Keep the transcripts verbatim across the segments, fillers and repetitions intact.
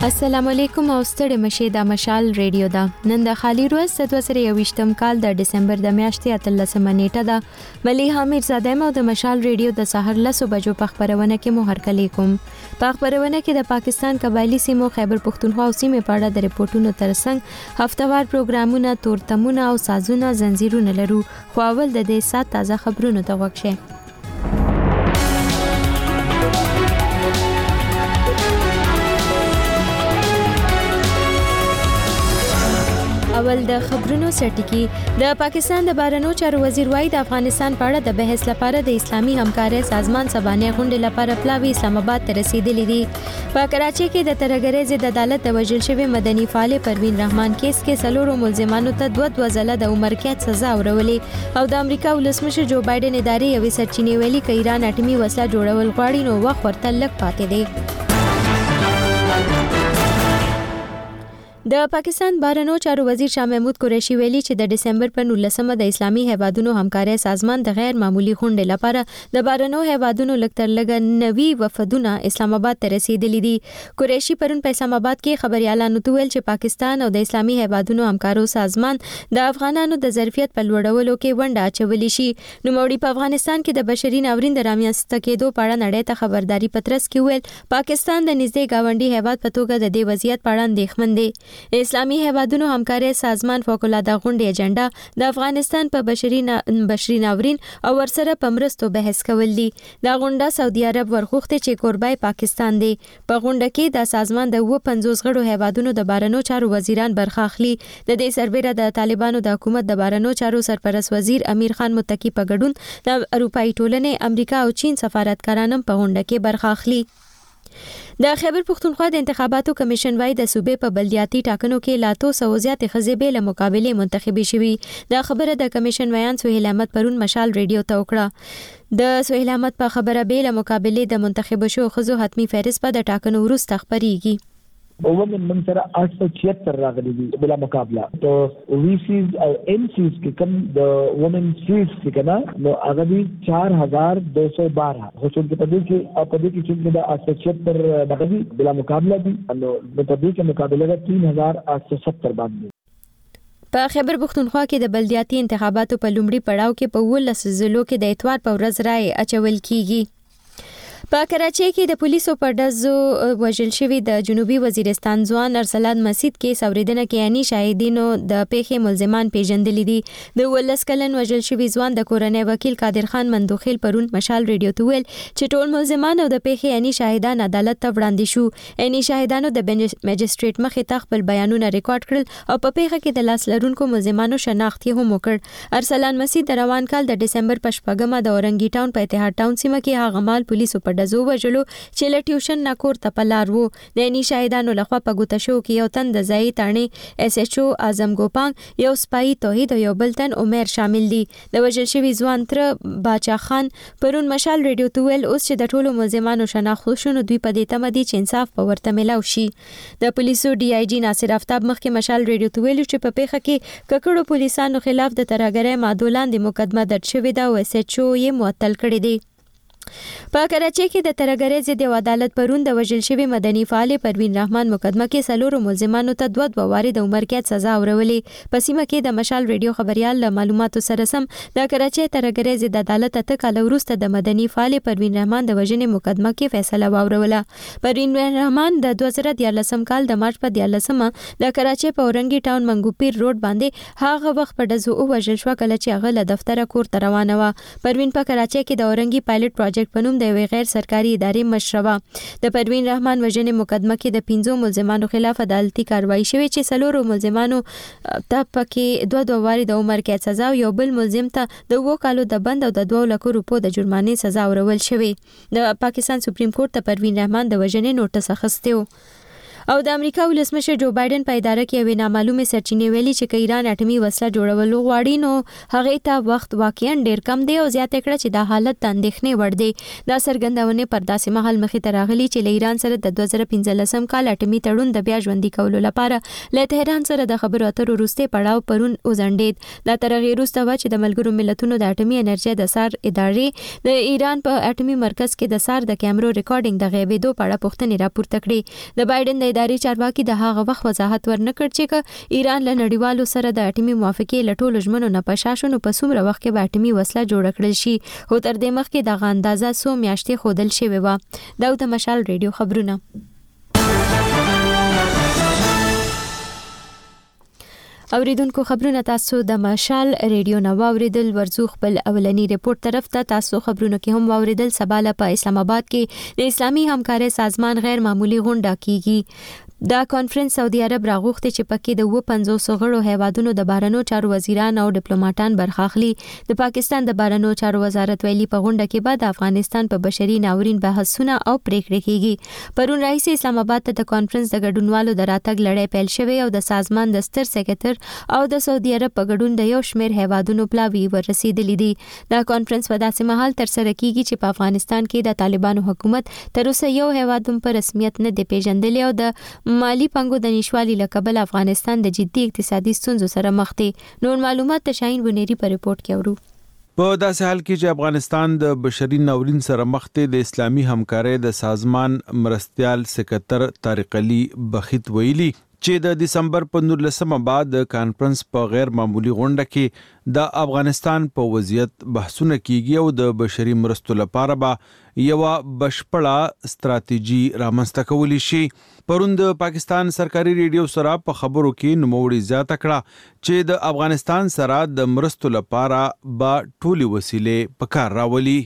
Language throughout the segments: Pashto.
السلام علیکم او ستړي مشه د مشال ریډیو دا نن د خالی روز د دوه زره یوویشتم کال د ډسمبر د میاشتې اتلسمه نیټه ده. مليحه میرزاده مو د مشال ریډیو د سحر لسو بجو په خبرونه کې مو هرکلی کوم. په خبرونه کې د پاکستان قبایلی سیمو خیبر پختونخوا او سیمې په اړه د ریپورتونو ترڅنګ هفتوار پروګرامونه، تورتمونه او سازونه زنجیرونه لرو. خو اول د دې سات تازه خبرونو ته وګورئ. اول د خبرونو سرټکی د پاکستان د بهرنیو چارو وزیر وايي د افغانستان په اړه د بحث لپاره د اسلامي همکارۍ سازمان سبانه غونډې لپاره پلاوی اسلام آباد ته رسیدلی دي. په کراچۍ کې د ترګریز د عدالت د وژل شوی مدني فعال پروین رحمان کیس کې سلورو ملزمانو ته دوه دوه ځله د عمر قید سزا ورولې او د امریکا ولسمشر جو بایدن ادارې یوې سرچینې ویلي ک ایران اټومي وسله جوړول غواړي نو وخت ورته لږ پاتې دی. د پاکستان بهرنیو چارو وزیر شاه محمود قریشي ویلي چې د ډسمبر په نولسمه د اسلامي هیوادونو همکارۍ سازمان د غیر معمولی غونډې لپاره د بهرنیو هیوادونو لکتر لګ نوي وفدونه اسلام آباد ته رسیدلي دي. قریشي پرون په اسلام آباد کې خبريالانو ته ویل چې پاکستان او د اسلامي هیوادونو همکارو سازمان د افغانانو د ظرفیت په لوړولو کې ونډه اچولې شي. نو موړي په افغانستان کې د بشري ناورین د رامنځته کېدو په اړه نړۍ ته خبرداري پترس کې ویل پاکستان د نږدې گاونډي هیواد په توګه د دې وضعیت په اړه اندېښمن دی. اسلامي هیوادونو همکارۍ سازمان فوق العاده غونډې اجنډا د افغانستان په بشري نا... بشري ناورین او ورسره په مرستو بحث کول دي. دا غونډه سعودي عرب ورغوښتي چې کوربای پاکستان دی. په غونډه کې د سازمان د و پنځوس غړو هیوادونو د بهرنیو چارو وزیران برخه اخلي. د دې سربېره د طالبانو د حکومت د بهرنیو چارو سرپرست وزیر امیر خان متقی په ګډون د اروپאי ټولنې، امریکا او چین سفارتکاران په غونډه کې برخه اخلي. د خیبر پختونخوا د انتخاباتو کمیشن وايي د صوبې په بلدیاتي ټاکنو کې لاتو سو زیاتې خزې له مقابله منتخبي شوي. دا خبره د کمیشن ویان سهیل احمد پرون مشال ریډیو ته وکړه. د سهیل احمد په خبره به له مقابله د منتخب شو خزو حتمی فهرست په د ټاکنو وروسته خبريږي. ومن من سره आठ सौ छिहत्तर راغلي دي بلا مقابله. تو وی سیز او ایم سیز کې کم د وومن سیز کې کنا نو هغه دي चार हज़ार दो सौ बारह خو چې په دې کې په دې کې چې د आठ सौ छिहत्तर دغه دي بلا مقابله دي نو په دې کې مقابله ده तीन हज़ार आठ सौ सत्तर باندې. په خیبر پختونخوا کې د بلدیاتي انتخاباتو په لومړي پړاو کې په ولس ضلعو کې د اتوار په ورځ رائے اچول کیږي. په کراچۍ کې د پولیسو په ډزو وژل شوی د جنوبي وزیرستان ځوان ارسلان مسجد کې سوریدنه کې اني شاهدینو د پیښې ملزمان پیژندل دي. د ولس کلن وژل شوی ځوان د کورنۍ وکیل قادر خان مندوخیل پرون مشال ریډیو ته ویل چې ټول ملزمان او د پیښې اني شاهدان عدالت ته وړاندې شو. اني شاهدانو د مجستریټ مخې ته خپل بیانونه ریکارډ کړل او په پیښه کې د لاس لرونکو ملزمانو شناخت هم وکړ. ارسلان مسجد د روان کال د ډسمبر په شپږمه د اورنګي ټاون په اتحاد ټاون سیمه کې هغه مال پولیسو په ډزو وژلو چې له ټیوشن نه کور ته پلار وو. د اني شاهدانو لخوا په ګوته شو کې یو تن د ځای تانې اس ایچ او اعظم ګوپانګ، یو سپای توحید او یو بل تن عمر شامل دي. د وژل شوی ځوان تر باچا خان پرون مشال ریډیو ته ویل اوس چې د ټولو ملزمانو شناخت شونه دوی په دې تمه دي چې انصاف په ورته ملاو شي. د پولیسو ډي آی جی ناصر آفتاب مخکې مشال ریډیو ته ویل چې په پیښه کې ککړو پولیسانو خلاف د ترګری ماده لاندې مقدمه درج شوې ده او اس ایچ او یې معطل کړی دی. په کراچۍ کې د ترګری ضد عدالت پرون د وژل شوی مدني فعال پروین رحمان مقدمه کې سلورو ملزمانو ته دوه دوه واري د عمر قید سزا ورولې. په سیمه کې د مشال ریډیو خبريال له معلوماتو سره سم د کراچۍ ترګری ضد عدالت ته کال وروسته د مدني فعال پروین رحمان د وژنې مقدمه کې فیصله وروله. پروین رحمان د دوه زره دیارلسم کال د مارچ په دیارلسمه د کراچۍ په اورنګي ټاون منګوپیر روډ باندې هغه وخت په ډزو وژل شو کله چې هغه له دفتر کور ته روانه و. پروین په کراچۍ کې د اورنګي پایلټ پروجیکټ په نوم د یوې غیر سرکاري ادارې مشروا. د پروین رحمان وژنې مقدمه کې د پنځو ملزمانو خلاف عدالتي کاروایی شوې چې سلورو ملزمانو ته پکې دوه دوه واري د عمر قید سزا او یو بل ملزم ته د اوو کالو د بند او د دوه لکو روپو د جرمانې سزا ورول شوې. د پاکستان سپریم کورټ ته پروین رحمان د وژنې نوټس اخیستی و. او د امریکا ولسمشر جو بایدن په اداره کې یو نامعلومه سرچینې ویلي چې که ایران اټومي وسله جوړول غواړي نو هغه ته وخت واقعا ډیر کم دی او زیاته کړه چې دا حالت د اندېښنې وړ دی. دا څرګندونه پر داسې مهال مخې ته راغلي چې له ایران سره د دوه زره پنځلسم کال اټومي تړون د بیا ژوندۍ کولو لپاره له تهران سره د خبرو اترو وروسته پړاو پرون وزنډید. دا تر هغه وروسته و چې د ملګرو ملتونو د اټومي انرژي د سار ادارې د ایران په اټومي مرکز کې د سار د کیمرو ریکارډینګ د غیبېدو په اړه پوښتنې راپورته کړې. د بایدن د ادارې چارواکي د هغه وخت وضاحت ورنکړ چې ک ایران له نړیوالو سره د اټومي موافقې لټولو ژمنو نه پښاشونو په څومره وخت کې به اټومي وسله جوړ کړل شي او تر دې مخکې دغه اندازه څو میاشتې ښودل شوې وه. دا د مشال ریډیو خبرونه. اوریدونکو خبرونه تاسو د مشال ریډیو نو اوریدل. ورزو خپل اولنی ریپورت طرف ته تاسو خبرونه کې هم اوریدل. سباله په اسلام آباد کې د اسلامي همکارۍ سازمان غیر معمولی غونډه کیږي. دا کانفرنس سعودي عرب راغوښتي چې پکې د پنځوس غړو هیوادونو د بهرنیو چارو وزیران او ډیپلوماټان برخه اخلي. د پاکستان د بهرنیو چارو وزارت ویلي په غونډه کې بعد افغانستان په بشري ناورین بحثونه او پریکړې کیږي. پرون رئیس اسلام آباد ته د کانفرنس د ګډونوالو د راتګ لړۍ پیل شوې او د سازمان د ستر سکرټر او د سعودي عرب په ګډون د یو شمېر هیوادونو پلاوی ورسېدلې دي. دا کانفرنس په داسې مهال تر سره کیږي چې په افغانستان کې د طالبانو حکومت تر اوسه یو هیواد هم په رسمیت نه دی پیژندلی او د مالی پنګو د نشوالي له کبله افغانستان د جدي اقتصادي ستونزو سره مخ دی. نور معلومات د شاهین بنيري په ریپورت کې اورو. په داسې حال کې چې افغانستان د بشري ناورین سره مخ دی، د اسلامي همکارۍ د سازمان مرستيال سکرټر طارق علي بخیت ویلي چې د دسمبر په نولسمه بعد د کانفرنس په غیر معمولی غونډه کې د افغانستان په وضعیت بحثونه کیږي او د بشري مرستو لپاره به یو بشپړه ستراتیژي رامنځته کولی شي. پرون د پاکستان سرکاري ریډیو سره په خبرو کې نوموړي زیاته کړه چې د افغانستان سره د مرستو لپاره به ټولي وسیلې په کار راولي.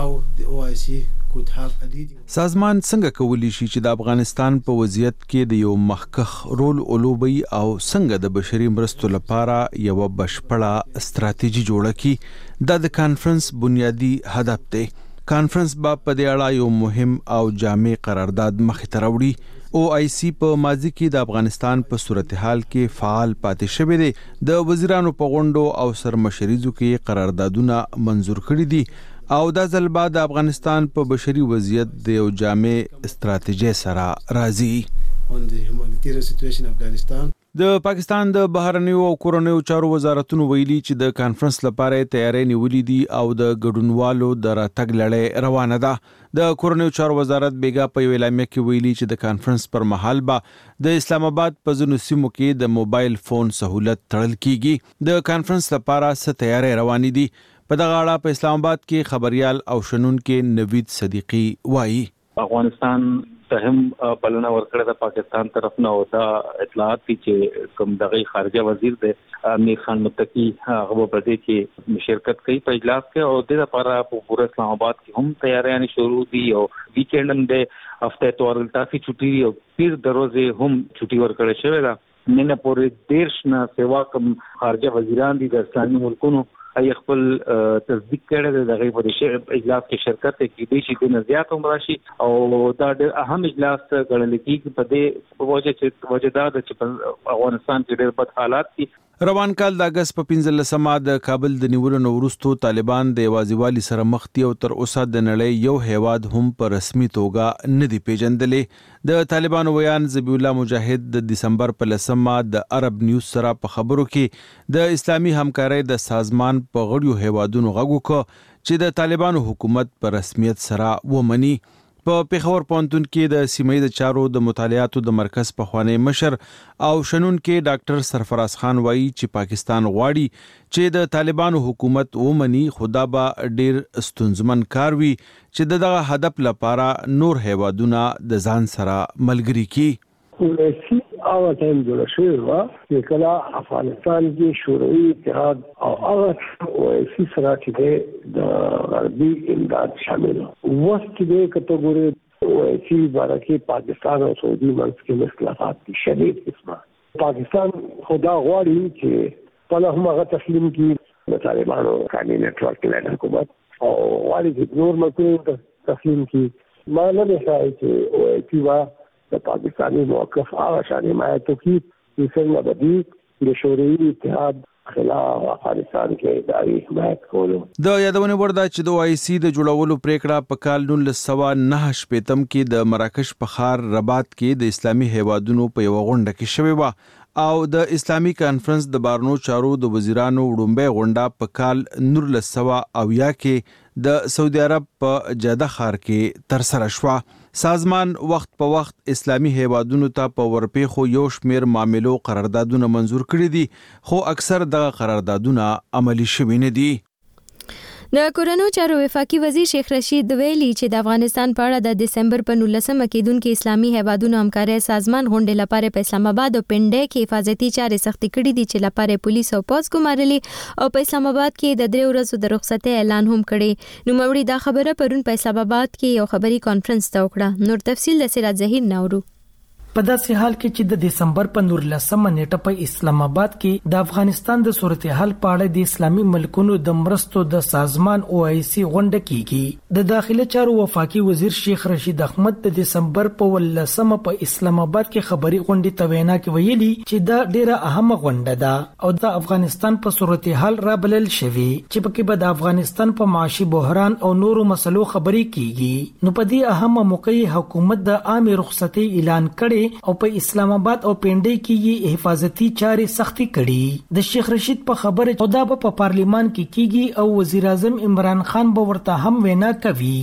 سازمان څنګه کولی شي چې د افغانستان په وضعیت کې د یو مخکخ رول ولوبي او څنګه د بشري مرستو لپاره یو بشپړه ستراتیژي جوړه کړي؟ دا د کانفرنس بنیادی هدف دی. کانفرنس با په دې اړه یو مهم او جامع قرارداد مخې ته راوړي. او آی سی په ماضي کې د افغانستان په صورتحال کې فعال پاتې شوی دی. د وزیرانو په غونډو او سرمشریزو کې قراردادونه منزور کړي دي او دا ځل بعد د افغانستان په بشري وضعیت د یو جامع ستراتیژي سره راځي. د پاکستان د بهرنیو او کورنیو چارو وزارتونو ویلي چې د کانفرنس لپاره تیاری نیولې دي او د ګډونوالو د راتګ لړۍ روانه ده. د کورنیو چارو وزارت بیګا په یو اعلامیه کې ویلي چې د کانفرنس پر مهال به د اسلام آباد په ځینو سیمو کې د موبایل فون سہولت تړل کیږي. د کانفرنس لپاره څه تیاری روانې دي؟ په دغه اړه په اسلام آباد کې خبريال او شنونکو نوید صدیقی وایي افغانستان ته هم بلنه ورکړه د پاکستان طرف نه او دا اطلاعات چې کوم دغه خارجه وزیر دی امیر خان متقی هغه په دې کې شرکت کوي په اجلاس کې او د لپاره په پوره اسلام آباد کې هم تیاریاں شروع دي او ویکند هم د هفته تور تاسو چھٹی او پیر دروازه هم چھٹی ورکړه شوې ده. نن پورې دیرش نه سیوا کوم خارجه وزیران دي د اسلامي ملکونو ای خپل تصدیق کړی د دغه په اجلاس کې شرکت کوي چې د نزيات عمر شي او دا د اهم اجلاس غړل کېږي په دې وجه چې وجداد چې افغانستان کې ډېر بد حالات دي. روان کال د اگست په پنځلسمه د کابل د نیولو وروسته طالبان د یوازیوالي سره مخ دي او تر اوسه د نړۍ یو هیواد هم په رسمي توګه نه دی پیژندلې. د طالبانو ویان ذبیح الله مجاهد د دسمبر په لسمه د عرب نیوز سره په خبرو کې د اسلامي همکارۍ د سازمان په غړیو هیوادونو غږ وکړ چې د طالبانو حکومت په رسمیت سره ومني. په پیښور پوهنتون کې د سیمې د چارو د مطالعاتو د مرکز پخوانی مشر او شنونکو ډاکټر سرفراز خان وایي چې پاکستان غواړي چې د طالبانو حکومت ومني، خدا به ډېر ستونزمن کار وي چې دغه هدف لپاره نور هیوادونه د ځان سره ملګري کړي. اوسی هغه ټایم جوړ شوی و چې کله افغانستان کې شوروي اتحاد او هغه اوسی سره چې د غربي امداد شامل وو چې کټګوري اوسی بارکه پاکستان او سعودي منځ کې مخالفت دي شدید قسمه. پاکستان خدا غواړي چې په هغه تسلیم کړي د طالبانو قانوني نتورک له حکومت او غواړي چې نور مکو تسلیم کړي. ما نه ځای چې اوسی وا د پاکستاني موقف هغه شان حمایت کوي چې څنګه بدی د شوروي اتحاد خلاف افغانستان کې دایي حمایت کولو. د یادونه ورده چې د آی سی د جوړولو پریکړه په کال نولس سوه نهه شپږم کې د مراکش په ښار رباط کې د اسلامي هیوادونو په یو غونډه کې شوې و او د اسلامي کانفرنس د بارنو چارو د وزیرانو وړومبه غونډه په کال نولس سوه اویا کې د سعودي عرب په جده ښار کې تر سره شوه. سازمان وخت په وخت اسلامي هیوادونو ته په ورپېښو یو شمېر معاملو قراردادونه منزور کړي دي، خو اکثر دغه قراردادونه عملي شوي نه دي. د کورونو چارو وفاقي وزیر شیخ رشید ویلي چې د افغانستان په اړه د دسمبر په نولسمه کېدونکو اسلامي هیوادونو همکارۍ سازمان غونډې لپاره په اسلام آباد او پنډۍ کې حفاظتي چارې سختې کړې دي چې لپاره پولیس او پوځ ګمارلي او په اسلام آباد کې د درې ورځو د رخصتۍ اعلان هم کړی. نوموړي دا خبره پرون په اسلام آباد کې یو خبري کانفرنس ته وکړه. نور تفصیل د سراج ظهیر نورو. په داسې حال کې چې د دسمبر په نولسمه نیټه په اسلام آباد کې د افغانستان د صورتحال په اړه د اسلامي ملکونو د مرستو د سازمان او آی سی غونډه کیږي. د داخلي چارو وفاقي وزیر شیخ رشید احمد د دسمبر په ولسمه په اسلام آباد کې خبري غونډې ته وینا کې ویلي چې دا ډیره اهمه غونډه ده او د افغانستان په صورتحال را بلل شوی چې پکې به د افغانستان په معاشي بحران او نورو مسلو خبري کیږي. نو په دې اهمه موقع حکومت د عام رخصتۍ اعلان کړي او په اسلام آباد او پنډۍ کې حفاظتي چارې سختي کړي. د شیخ رشید په خبره او دا په پارلیمان کې کیږي او وزیر اعظم عمران خان به ورته هم وینا کوي.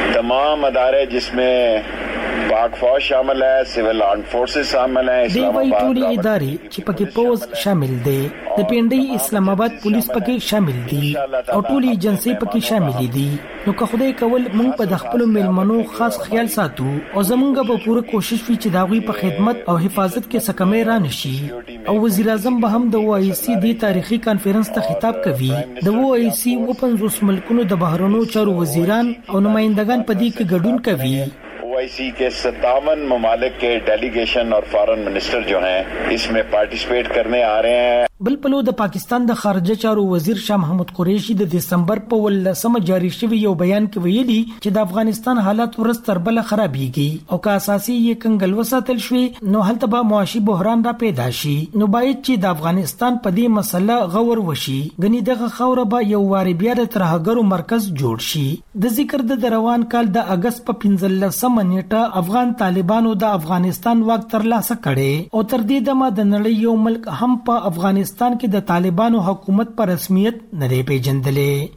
تمام ادارے جسمیں پاک فوج شامل ہے، سول آرم فورسز شامل ہیں، اسلام آباد ټولي ادارې چې پکې پوز شامل دي، د پنډۍ اسلام آباد پولیس پکې شامل دي او ټولي ایجنسی پکې شامل دي. نو که خدای کول موږ په د خپل ملمنو خاص خیال ساتو او زمونږ به پوره کوشش وکړو چې داوی په خدمت او حفاظت کې سکمې را نشي. او وزیر اعظم به هم د او آی سی دی تاریخي کانفرنس ته خطاب کوي. د او آی سی و پنځوس ملکونو د بهرنیو چارو وزیران او نمائندگان په دې کې ګډون کوي. او آئی سی کے ستاون ممالک کے ڈیلیگیشن اور فارن منسٹر جو ہیں اس میں پارٹیسپیٹ کرنے آ رہے ہیں. بل پلو د پاکستان د خارجه چارو وزیر شاه محمود قریشي د دسمبر په ولسمه جاری شوی یو بیان کې ویلي چې د افغانستان حالات ورځ تر بل خرابېږي او که اساسي یې کنګل وساتل شوی نو هلته به معاشي بحران را پیدا شي. نو باید چې د افغانستان په دې مسله غور وشي. غني دغه خوره به یو واری بیا د ترهګرو مرکز جوړ شي. د ذکر د روان کال د اگست په پنځلسمه نیټه افغان طالبانو د افغانستان واک ترلاسه کړي او تر دې دمه د نړۍ یو ملک هم په افغانستان افغانستان کې د طالبانو حکومت پر رسمیت نه دی پیژندلې.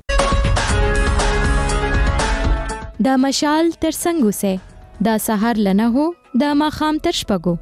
دا مشال تر څنګه سه دا سحر لنه هو دا ماخام تر شپګو.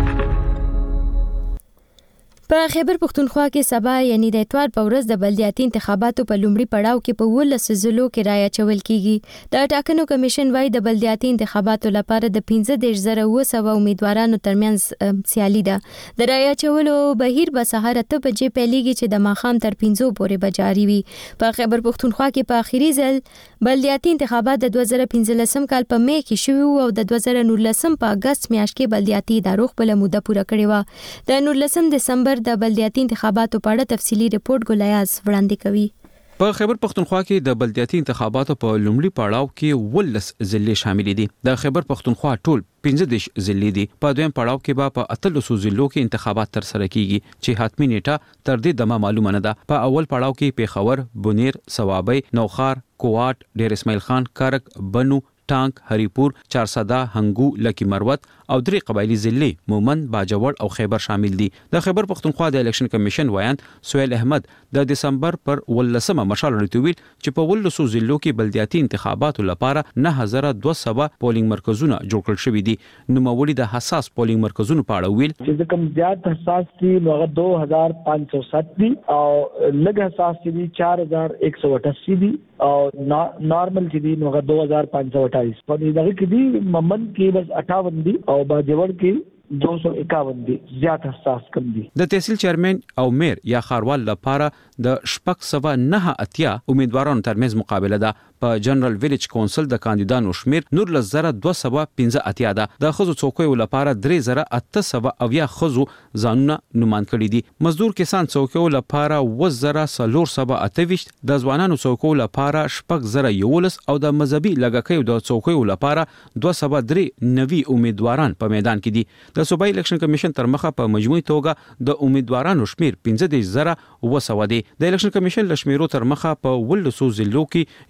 په خیبر پختونخوا کې سبا یعنی د اتوار په ورځ د بلدیاتي انتخاباتو په لومړي پړاو کې په ولس ضلعو کې رایه چول کیږي. د ټاکنو کمیشن وايي د بلدیاتي انتخاباتو لپاره د پنځه دېرش زره اوه سوه امیدوارانو ترمنځ سیالي ده. د رایه چولو بهیر به سهار اته بجې پیلېږي چې د ماښام تر پنځو پورې به جاري وي. په خیبر پختونخوا کې په اخیری ځل بلدیاتي انتخابات د دوه زره پنځلسم کال په می کې شوي او د دوه زره نولسم په اگست میاشت کې بلدیاتي ادارو خپله موده پوره کړې وه. د نولسم دسمبر د بلدیاتي انتخاباتو په اړه تفصیلي رپورټ ګولیاز وړاندې کوي. په خیبر پختونخوا کې د بلدیاتي انتخاباتو په لومړي پړاو کې ولس ضلعې شامل دي. د خیبر پختونخوا ټول پنځه دېرش ضلعې دي. په دویم پړاو کې به په اتلسو ضلعو کې انتخابات تر سره کیږي چې حتمی نیټه تر دې دمه معلومه نه ده. په اول پړاو کې پیښور، بونیر، صوابۍ، نوخار، کوات، ډیر اسماعیل خان، کارک، بنو، ټانک، هریپور، چارسده، هنګو، لکی مروت او درې قبایلی ضلعې مومند، باجوړ او خیبر شامل دي. د خیبر پختونخوا د الیکشن کمیشن وایند سہیل احمد د دسمبر پر ولسمه مشال ورتویل چې په ولسو ضلعو کې بلدیاتي انتخاباتو لپاره نه هزار دوه سوه پولینګ مرکزونه جوړ کړل شوي دي. نوموړي د حساس پولینګ مرکزونو په اړه ویل چې کوم زیات حساس دي نو هغه دو هزار پانچ سو سات دي او لږ حساس دي چار هزار ایک سو اٹھاسی دي او نارمل چې دي نو هغه دو هزار پانچ سو اٹھائیس. په دغه کې دي ممن کې بس اٹھاون دي او باجوړ کې دو سو اکاون دي زیات حساس کم دي. د تحصیل چیرمن او میر یا خاروال لپاره د شپږ سوه نه اتیا امیدوارانو ترمنځ مقابله ده. په جنرال ویلیج کونسل د کاندیدانو شمیر نورلس زره دوه سوه پنځه اتیا ده. د ښځو څوکیو لپاره درې زره اته سوه اویا ښځو ځانونه نومان کړي دي. مزدور کسان څوکیو لپاره اووه زره څلور سوه اته ویشت، د ځوانانو څوکیو لپاره شپږ زره یولس او د مذهبي لږکیو د څوکیو لپاره دوه سوه درې نوي امیدواران په میدان کې دي. د صوبایي الیکشن کمیشن تر مخه په مجموعي توګه د امیدوارانو شمیر پنځه دېرش زره اوه سوه دی. د الیکشن کمیشن له شمیرو تر مخه په ولسو ضلعو کې یو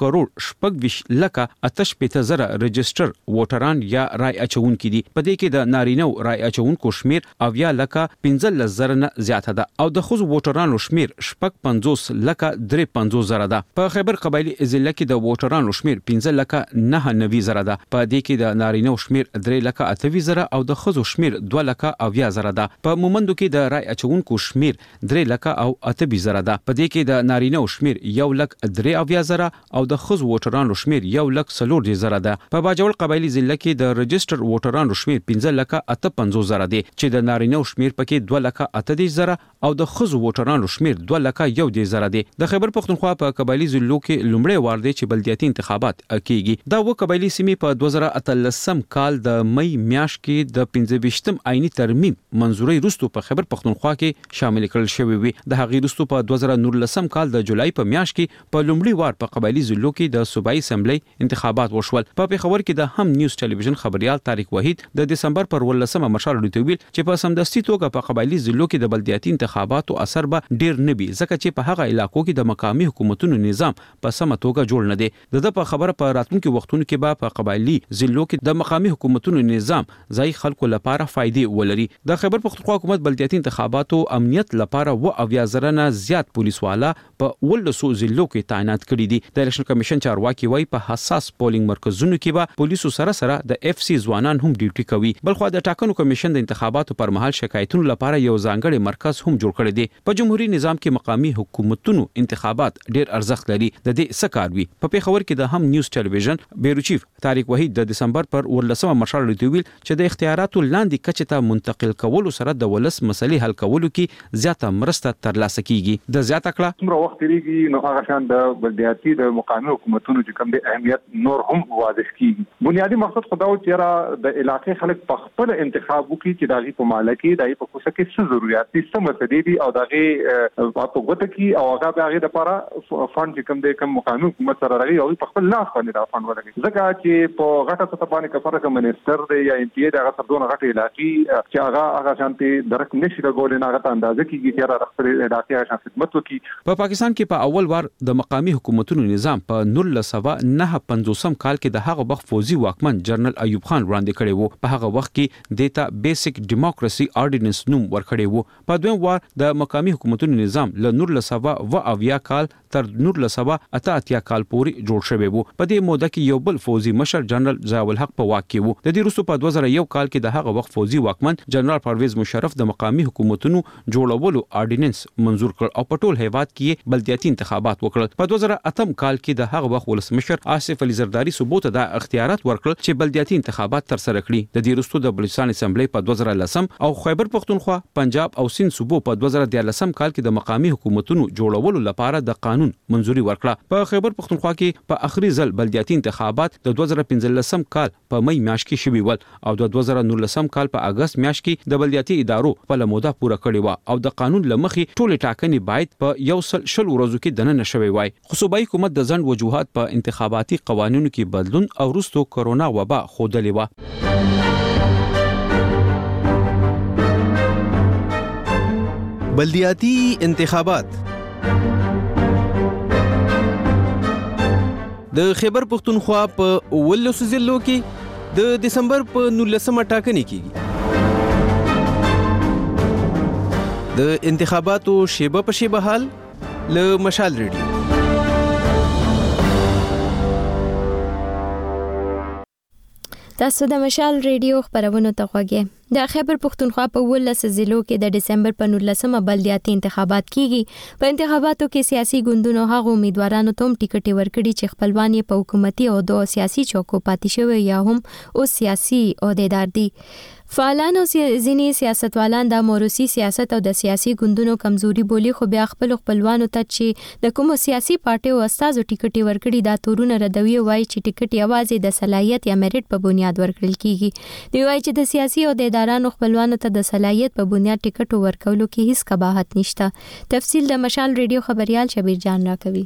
کروڑ شپږ ویش لکه اتش پته زره رجستر ووټران یا رای اچونکي دي. په دې کې د نارینه رای اچونکو شمیر اویا لکه پنځه زره نه زیاته ده او د ښځو ووټرانو شمیر شپږ پنځوس لکه درې پنځوس زره ده. په خیبر قبایلی ضلع کې د ووټرانو شمیر پنځه لکه نه نوي زره ده. په دې کې د نارینه شمیر درې لکه اته زره او د ښځو شمیر دوه لکه اویا زره ده. په مومندو کې د رای اچونکو شمیر درې لکه او اته زره ده. په دې کې د نارینه شمیر یو لک درې اویا زره او د ښځو ووټرانو شمیر یو لک څلور زره ده. په باجوړ قبایلی ضلع کې د رجستر ووټرانو شمیر پنځه لکه اته پنځوس زره دي چې د نارینه شمیر پکې دوه لکه اته زره او د ښځو ووټرانو شمیر دوه لکه یو زره دي. د خیبر پښتونخوا په قبایلی ضلعو کې لومړی وار دی چې بلدیاتي انتخابات کیږي. دا و قبایلی سیمې په دوه زره اتلسم کال د مئی میاشت کې د پنځه ویشتم آئینی ترمیم منزوري وروسته په خیبر پښتونخوا کې شامل کړل شوی وي. د هغې وروسته په دوه زره نولسم کال د جولای په میاشت کې په لومړي وار په قبایلی ضلعو کې د صوبایي اسمبلی انتخابات وشول. په پیښور کې د هم نیوز ټلویزیون خبريال طارق وحید د دسمبر پر ولسمه مشال ډیټویل چې په سمدستي توګه په قبایلی ضلعو کې د بلدیاتي انتخاباتو اثر به ډیر نه وي ځکه چې په هغه علاقو کې د مقامي حکومتونو نظام په سمه توګه جوړ نه دی. د په خبره په راتلونکو وختونو کې به په قبایلی ضلعو کې د مقامي حکومتونو نظام ځای خلکو لپاره فائدې ولري. د خیبر پښتونخوا حکومت بلدیاتي انتخاباتو امنیت لپاره و اویا زره نه زیات پولیس والا په ولسو ضلعو کې تعینات کړي دي. د الیکشن کمیشن چارواکي وایي په حساس پولینګ مرکزونو کې به پولیسو سره سره د اف سی ځوانان هم ډیوټي کوي. بلخو د ټاکنو کمیشن د انتخاباتو پر مهال شکایتونو لپاره یو ځانګړی مرکز هم جوړ کړی دی. په جمهوریت نظام کې مقامي حکومتونو انتخابات ډیر ارزښت لري. د دې سکار وی په پیښور کې د هم نیوز ټلویزیون بیورو چیف طارق وحید د دسمبر پر ولسمه مشال ډیټویل چې د اختیاراتو لاندې کچې ته منتقل کولو سره د ولس مسلې حل کولو کې زیاته مرسته ترلاسه کیږي. د زیاته کړه څومره وخت لري نو هغه شان د بلدیاتي د مقامي حکومتونو چې کوم د اهمیت نور هم واضح کیږي. بنیادی مقصد خداو چې را د علاقې خلک په خپل انتخاب وکړي چې دغه په مالکي دغه په کوڅه کې څه ضرورت دي څه مسلې دي او دغه په غوته کې او هغه دغه لپاره فند چې کوم د کوم مقامي حکومت سره راغلي او په خپل لاس باندې دا فند ولګي ځکه چې په غټه سطح باندې کفاره کوم منیسټر دی یا ام پی ای دغه ترونه غټه علاقې چې هغه هغه شانتي درک نشي لګول نه هغه اندازه کیږي چې را خپل علاقې شان خدمت وکړي. په پاکستان کې په اول وار د مقامي حکومتونو نظام په نولس سوه نهه پنځوسم کال کې د هغه وخت فوزي واکمن جنرال ایوب خان وړاندې کړی وو. په هغه وخت کې دیتا بیسیک ډیموکراسي آرډیننس نوم ورکړی وو. په دویم وار د مقامي حکومتونو نظام له نولس سوه و اویا کال تر نولس سوه اته اتیا کال پورې جوړ شوی وو. په دې موده کې یو بل فوزي مشر جنرال ضیاء الحق په واک کې وو. د دې وروسته په دوه زره یو کال کې د هغه وخت فوزي واکمن جنرال پرویز مشرف د مقامي حکومتونو جوړولو آرډیننس منزور کړ او په ټول هیواد کې بلدیاتي انتخابات وکړل. په دوه زره اتم کال کې د هغه وخت ولسمشر آصف علي زرداری صوبو ته د اختیارات ورکړل چې بلدیاتي انتخابات تر سره کړي. د دې وروسته د بلوچستان اسمبلی په دوه زره لسم او خیبر پښتونخوا پنجاب او سند صوبو په دوه زره دیارلسم کال کې د مقامي حکومتونو جوړولو لپاره د قانون منزوري ورکړه. په خیبر پښتونخوا کې په اخري ځل بلدیاتي انتخابات د دوه زره پنځلسم کال په مئی میاشت کې شوي ول او د دوه زره نولسم کال په اگست میاشت کې د بلدیاتي ادارو په لموده پوره کړې و او د قانون لمخې ټولې ټاکنې باید په یو سل شل ورځو کې دننه شوي وای. خو صوبایي حکومت د ځنډ وجوهات په انتخاباتي قوانینو کې بدلون او وروسته کرونا وبا ښودلې و. بلدیاتي انتخابات د خیبر پښتونخوا په ولسو ضلعو کې د دسمبر په نولسمه ټاکنې کیږي. د انتخاباتو شیبه په شیبه حال له مشال ریډیو. تاسو د مشال ریډیو خبرونه ته خوږی. د خیبر پښتونخوا په ولس ضلعو کې د دسمبر په نولسمه بلدیاتي انتخابات کیږي. په انتخاباتو کې سیاسي ګوندونو هغو امیدوارانو ته هم ټیکټ ورکړي چې خپلوان یې په حکومتي او د سیاسي چوکو پاتې شوی یا هم او سیاسي عہدیدار دي. فعالان او ځینې سیاستوالان د موروثي سیاست او د سیاسي ګوندونو کمزوري بولی خو بیا خپل خپلوانو ته چې د کومو سیاسي پارټیو استازو ټیکټ ورکړي دا تورونه ردوي وایي چې ټیکټ یوازې د صلاحیت یا میرټ په بنیاد ورکړل کیږي. دی وایي چې د سیاسي عہدیدارانو خپلوانو ته د صلاحیت په بنیاد ټیکټ ورکولو کې هیڅ قباحت نشته. تفصیل د مشال ریډیو خبريال شبیر جان راکوي.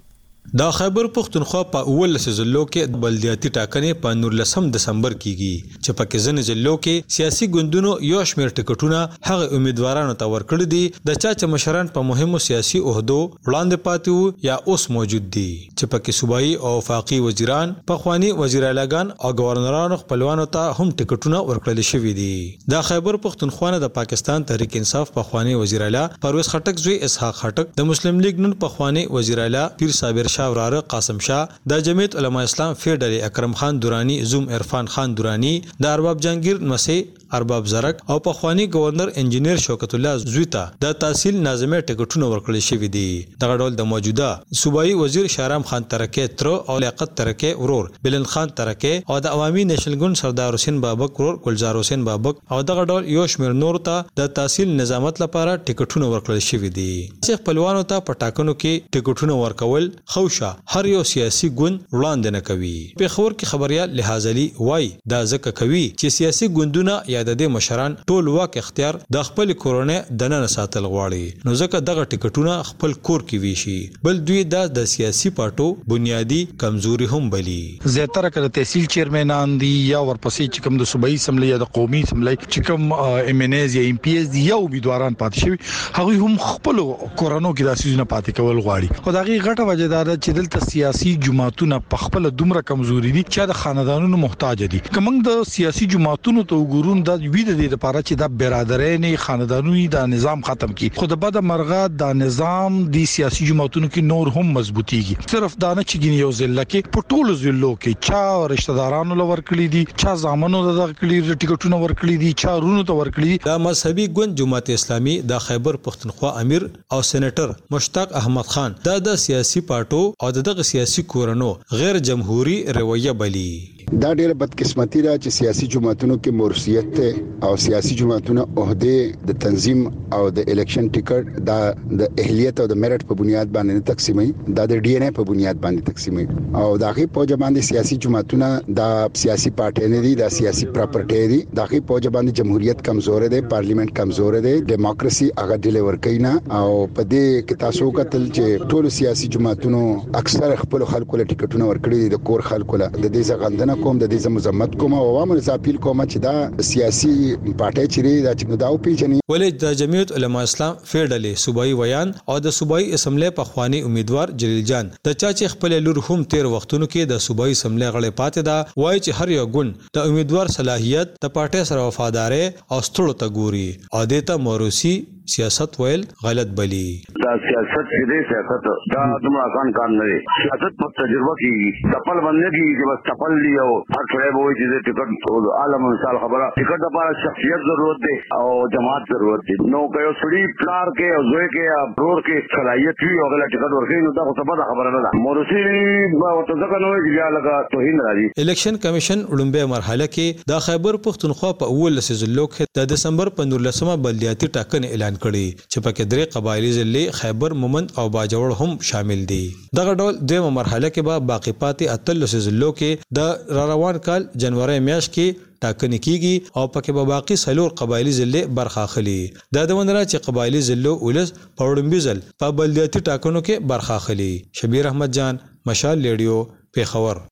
دا خیبر پختونخوا په اولس ضلعو کې بلدیاتي ټاکنې په نولسم دسمبر کېږي چې په کې ځینې ضلعو کې سیاسي ګوندونو یو شمېر ټکټونه هغه امیدوارانو ته ورکړي دي د چا چې مشران په مهمو سیاسي عہدو وړاندې پاتې وو یا اوس موجود دي چې په کې صوبایي او وفاقي وزیران پخوانی وزیر اعلیګان او گورنرانو خپلوانو ته هم ټکټونه ورکړل شوي دي. دا خیبر پختونخوا د پاکستان تحریک انصاف پخوانی وزیر اعلی پرویز خټک زوی اسحاق خټک، د مسلم لیگ نن پخوانی وزیر اعلی پیر صابر وراره قاسم شاه، د جمعیت علماء اسلام فیډرل اکرم خان دورانی زوم عرفان خان دورانی، د ارباب جهانگیر نسی ارباب زرک او پخوانی گورنر انجینیر شوکت الله زویتا د تحصیل ناظمه ټکټونه ورکړل شوي دي. دغه ډول د موجوده صوبایي وزیر شهرام خان ترکه تر او لیاقت ترکه ورور بلند خان ترکه او د عوامي نېشنل ګوند سردار حسین بابک ورور گلزار حسین بابک او دغه ډول یو شمېر نور ته د تحصیل نظامت لپاره ټکټونه ورکړل شوي دي. چې خپلوانو ته په ټاکنو کې ټکټونه ورکول خوشا هر یو سیاسي ګوند وړاندې نه کوي. په خبر کې خبريال لحاظ علي وای دا ځکه کوي چې سیاسي ګوندونه یا د دې مشران ټول واک اختیار د خپل کورونه د نن ساتل غواړي، نو ځکه دغه ټکټونه خپل کور کې ویشي، بل دوی دا د سیاسي پارټو بنیادی کمزوري هم بلی. زیاتره کله تحصیل چیرمنان دي یا ورپسې چې کوم د صوبایي سملې یا د قومي سملې چې کوم ام ان ایز یا ام پی ایز یا امیدواران پاتې شوی هغه هم خپل کورونو کې د اساسونو پاتې کول غواړي. خو دغه غټه وجدار چې دلته سیاسي جماعتونه په خپل دومره کمزوري دي چې د خاندانونو محتاج دي. کوم د سیاسي جماعتونو ته وګورون د وی د دې لپاره چې د برادرۍ خاندانونو د نظام ختم کی، خو د بد مرغه د نظام د سیاسي جماعتونو کې نور هم مضبوطیږي. صرف دانه چې ګنیو ضلع کې په ټولو ضلعو کې چا رشتہ دارانو لور کړی دي، چا زامنو د کړی ټیکټونه ورکړي دي، چا رونو ته ورکړي. د مذهبي ګوند جماعت اسلامي د خیبر پختونخوا امیر او سېنیټر مشتاق احمد خان دا د سیاسي پارټو او دغه سیاسي کورونو غیر جمهوریت رویه بلی. دا ډېر بدقسمتي ده چې سیاسي جماعتونو کې مرثیت ته او سیاسي جماعتونو عہده د تنظیم او د الیکشن ټیکټ دا د اهلیت او د میرټ په بنیاد باندې تقسیمي، دا د ډي ان اي په بنیاد باندې تقسیمي او داغه په باندې سیاسي جماعتونه دا سیاسي پارټي نه دي، دا سیاسي پراپرټي دي. داغه په باندې جمهوریت کمزور دی، پارلیمنت کمزور دی، دیموکراسي هغه ډیلیور کینا او په دې کې تاسو کتل چې ټول سیاسي جماعتونو اکثر خپل خلکو له ټیکټونه ورکړي دي، د کور خلکو له د دې ځغندنه کوم د دې مزمت کوم او عوامو ته اپیل کوم چې دا سیاسي پارټي چې دا چې دا او پیچني ولې د جمعیت علماء اسلام فیډرل صوبایي ویان او د صوبایي اسمبلی په خواني امیدوار جلیل جان د چا چې خپل لور هم تیر وختونو کې د صوبایي اسمبلی غړي پاتې دا وایي چې هر یو ګوند د امیدوار صلاحیت د پارټي سره وفاداري او ستړو ته ګوري او دته موروثي سیاست ویل غلط بلی. دا سیاست دې سیاست دا دومره آسان کار نه دی. سیاست په تجربه کې خپل باندې کې چې بس خپل دی او هر څه به وي چې ټیکټ عالم مثال خبره ټیکټ لپاره شخصیت ضرورت دی او جماعت ضرورت دی. نو که یو سړي پلار کې او زوی کې یا برور کې صلاحیت وي او غلا ټیکټ ورکړي نو دا خو څه خبره نه ده. مورثي او ځکه نو چې لکه توهین راځي. الیکشن کمیشن وړاندې مرحله کې د خیبر پختونخوا په اولس ضلعو کې د دسمبر په نولسمه بلدیاتي ټاکنې اعلان کړي چې پکې درې قبایلی ضلع خیبر مومند او باجوړ هم شامل دي. دغه ډول دویمه مرحله کې به باقی پاتې اتلس ضلعو کې د را روان کال جنوري میاشت کې ټاکنې کیږي او پکې به باقی سلور قبایلی ضلع برخه اخلي. دا د وندره چې قبایلی ضلع ولس په وړاندې ځل په بلدیاتي ټاکنو کې برخه اخلي. شبیر احمد جان، مشال ریډیو، پیښور.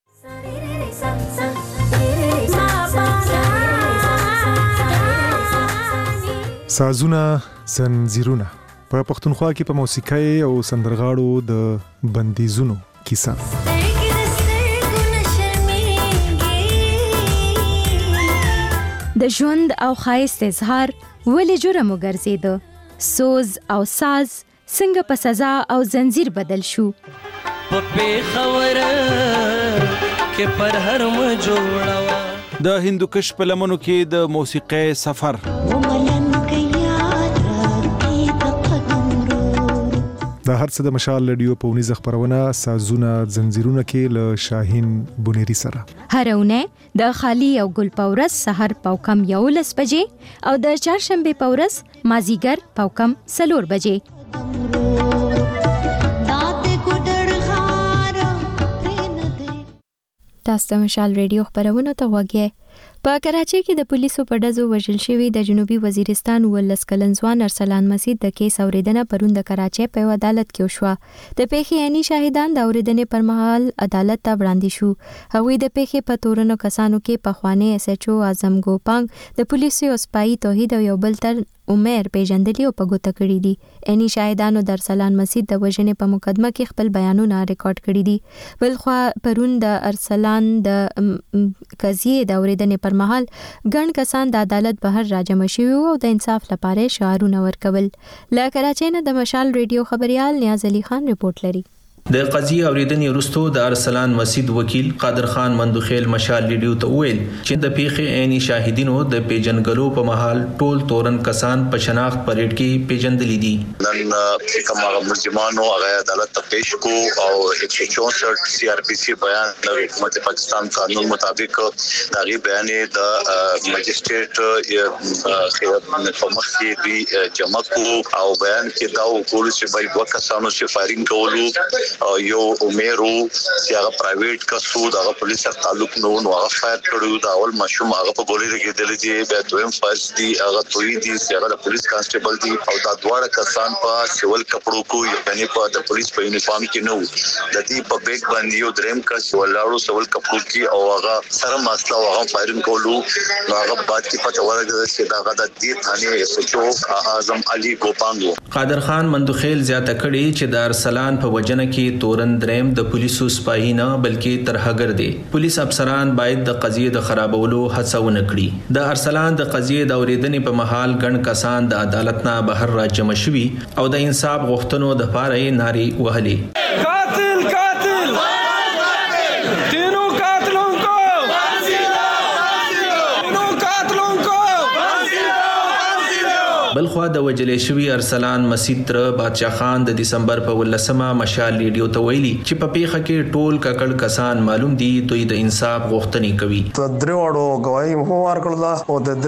سازونه زنجیرونه په پښتونخوا کې په موسیقۍ او سندرغاړو د بندیزونو کیسه. د ژوند او ښایست اظهار ولې جرم وګرځېده، سوز او ساز څنګه په سزا او زنجیر بدل شو. په پیښور کې پر هر م جوړوا د هندوکش په لمنو کې د موسیقۍ سفر. د هر څه د مشال رادیو په ونیزه خبرونه سازونه زنجیرونه کې له شاهین بونيري سره هرونه د خالی او ګل پورس سحر پاوکم یولس بجې او د چهارشنبه پورس مازیګر پاوکم سلور بجې. تاسو د مشال رادیو خبرونه ته وګورئ. په کراچۍ کې د پولیسو په ډزو وژل شوی د جنوبي وزیرستان ولس کلن ځوان ارسلان مسعود د کیس اوریدنه پرون د کراچۍ په یو عدالت کې وشوه. د پیښې عیني شاهدان د اوریدنې پر مهال عدالت ته وړاندې شو. هغوی د پیښې په تورنو کسانو کې پخوانی اس ایچ او اعظم ګوپانګ د پولیسو او سپایي توحید او یو بل تر عمر پیژندلی او په ګوته کړی دي. عیني شاهدانو د ارسلان مسعود د وژنې په مقدمه کې خپل بیانونه ریکارډ کړي دي. بلخوا پرون د ارسلان د قضیې د اوریدنې پر مهال ګڼ کسان د عدالت بهر راجمع شوي او د انصاف لپاره شعارونه ورکول. له کراچۍ نه د مشال ریډیو خبريال نیاز علي خان رپورټ لري. د قضیه اوریدنې وروسته د ارسلان مسعود وکیل قادر خان مندوخیل مشال لیډیو ته ویل چې د پیښې عیني شاهدینو د پیژنګلو په محل ټول تورن کسان په شناخت پریډ کې پیژندلي دي. نن کوم هغه ملزمانو هغه عدالت ته پیښ کو او ایک سو چونسٹھ سی آر پی سی بیان د حکومت پاکستان قانون مطابق دغه بیان د مجسټریټ خیرات په مخ کې دی جمع کو او بیان کې دا وکړو چې بای دوه کسانو چې فایرینګ کولو او یو عمرو چې هغه پرایویټ کسو د پولیس سره تعلق نه و نو هغه فایر کړو دا اول مشوم هغه په ګولې لګیدل دي به دویم فرض دي هغه توي دي چې هغه د پولیس کانسټیبل دي او دا دواړه کسان په سیول کپړو کو یعنی په د پولیس په یونیفارم کې نه و د دې په بیگ باندې یو دریم کس ولاړو سیول کپړو کې او هغه سره مسله هغه فایرینګ کولو نو هغه بعد کې پته ورغله چې دا غدا دې ثاني اس ایچ او اعظم علي ګوپانګ. قادر خان مندوخیل زیاته کړي چې د ارسلان په وجنه کې تورن دریم د پولیسو سپایي نه بلکې ترهګر دي. پولیس افسران باید د قضیې د خرابولو هڅه ونه کړي. د ارسلان د قضیې د اوریدنې په محل ګڼ کسان د عدالت نه بهر راجمع شوي او د انصاف غوښتنو د پاره یې نارې وهلې. قاتل قاتل تینو قاتلوں کو فانسی دو تینو قاتلوں کو فانسی دو. بلخوا د وجلې شوی ارسلان مسعود تر بادشاہ خان د دسمبر په ولسمه مشال ریډیو ته ویلي چې په پیښه کې ټول ککړ کسان معلوم دي دوی د انصاف غوښتنې کوي. د دریوړو گواهی مو ورکړه او د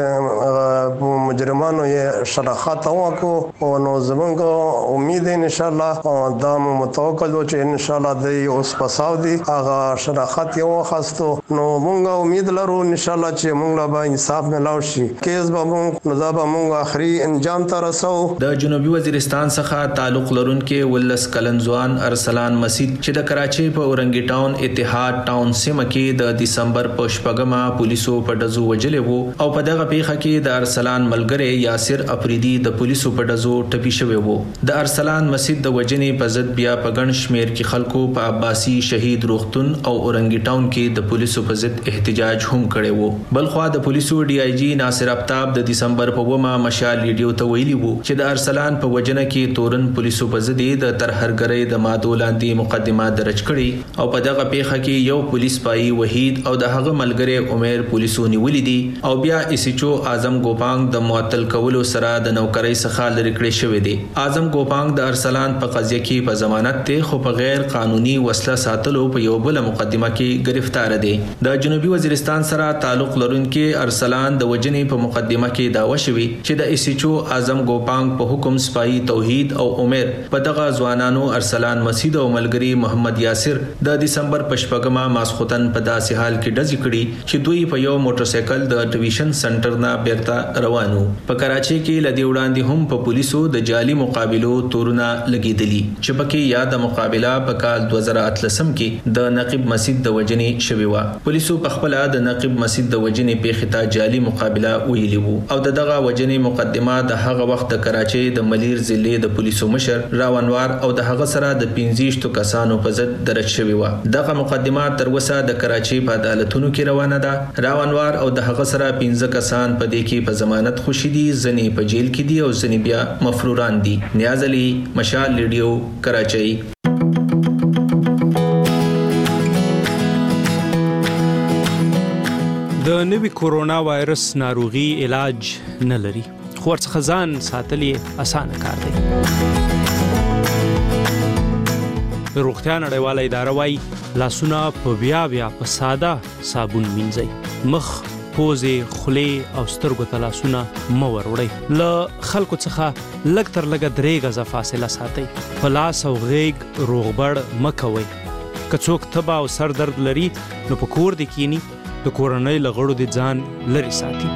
دریوړو مجرمانو یې شناخت وکړو او نو زمونږ امید ان شاء الله دا متوکل چې ان شاء الله د اوس پساو دي هغه شناخت یو خاصو نو مونږ امید لرو ان شاء الله چې مونږ به انصاف ملاو شي کیس به مونږ نو دا به مونږ اخري انجام ته رسو. د جنوبي وزیرستان څخه تعلق لرونکي ولس کلنځوان ارسلان مسعود چې د کراچۍ په اورنګي ټاون اتحاد ټاون سیمه کې د دسمبر په شپږمه پولیسو په ډزو وجلې وو او په دغه پیښه کې د ارسلان ملګری یاسر افریدي د پولیسو په ډزو ټپي شوی وو. د ارسلان مسعود د وجنې په ضد بیا په ګڼ شمیر کې خلکو په عباسي شهید روغتون او اورنګي ټاون کې د پولیسو په ضد احتجاج هم کړی وو. بلخوا د پولیسو ډي آی جی ناصر افتاب د دسمبر په ومه مشال ریډیو ته ویلي وو چې د ارسلان په وجنه کې تورن پولیسو په ضد د ترهګرۍ د مادو لاندې مقدمه درج کړي او په دغه پیښه کې یو پولیس پای وحید او د هغه ملګری عمر پولیسو نیولې دي او بیا اس ایچ او اعظم ګوپانګ د معطل کولو سره د نوکرۍ څخه لری کړی شوی دی. اعظم ګوپانګ د ارسلان په قضیه کې په ضمانت ته خو په غیر قانوني وسله ساتلو په یو بل مقدمه کې گرفتار دی. د جنوبي وزیرستان سره تعلق لرونکي ارسلان د وجنې په مقدمه کې داوا شوی چې د اس ایچ او اعظم ګوپانګ په حکم سپایي توحید او عمر په دغه ځوانانو ارسلان مسعود او ملګری محمد یاسر د دسمبر په شپږمه ماسختن په داسې حال کې ډزې کړي چې دوی په یو موټر سایکل د ډیویژن سنټر نه بیرته روانو. په کراچۍ کې لدی وړاندې هم په پولیسو د جعلي مقابلو تورونه لګیدلي چې پکې یا د مقابله په کال دوه زره اتلسم کې د نقیب مسعود د وجنې شوی و. پولیسو په خپل د نقیب مسعود د وجنې پیښه ته جعلي مقابله ویلي وو او دغه وجنې مقدمه د هغه وخت د کراچۍ د ملیر ضلع د پولیسو مشر راونوار او د هغه سره د پنځه کسانو په ضد درج شوی و. دغه مقدمه تر اوسه د کراچۍ په عدالتونو کې روانه ده. راونوار او د هغه سره پنځه کسان په دې کې په ضمانت خوشي دي، ځنې په جیل کې دي او ځنې بیا مفروران دي. نیاز علي، مشال ریډیو، کراچۍ. د نوي کورونا وایرس ناروغي علاج نه لري، خو ورڅخه ځان ساتل یې اسانه کار دی. روغتیا نړیواله اداره وایي لاسونه په بیا بیا په ساده صابون مینځئ. مخ، پوزې، خولې او سترګو ته لاسونه مه وروړئ. له خلکو څخه لږ تر لږه درې غزه فاصله ساتئ. په لاس او غیږ روغبړ مه کوئ. که څوک تبه او سر درد لري نو په کور دې کینی د کورنۍ له غړو د ځان لرې ساتي.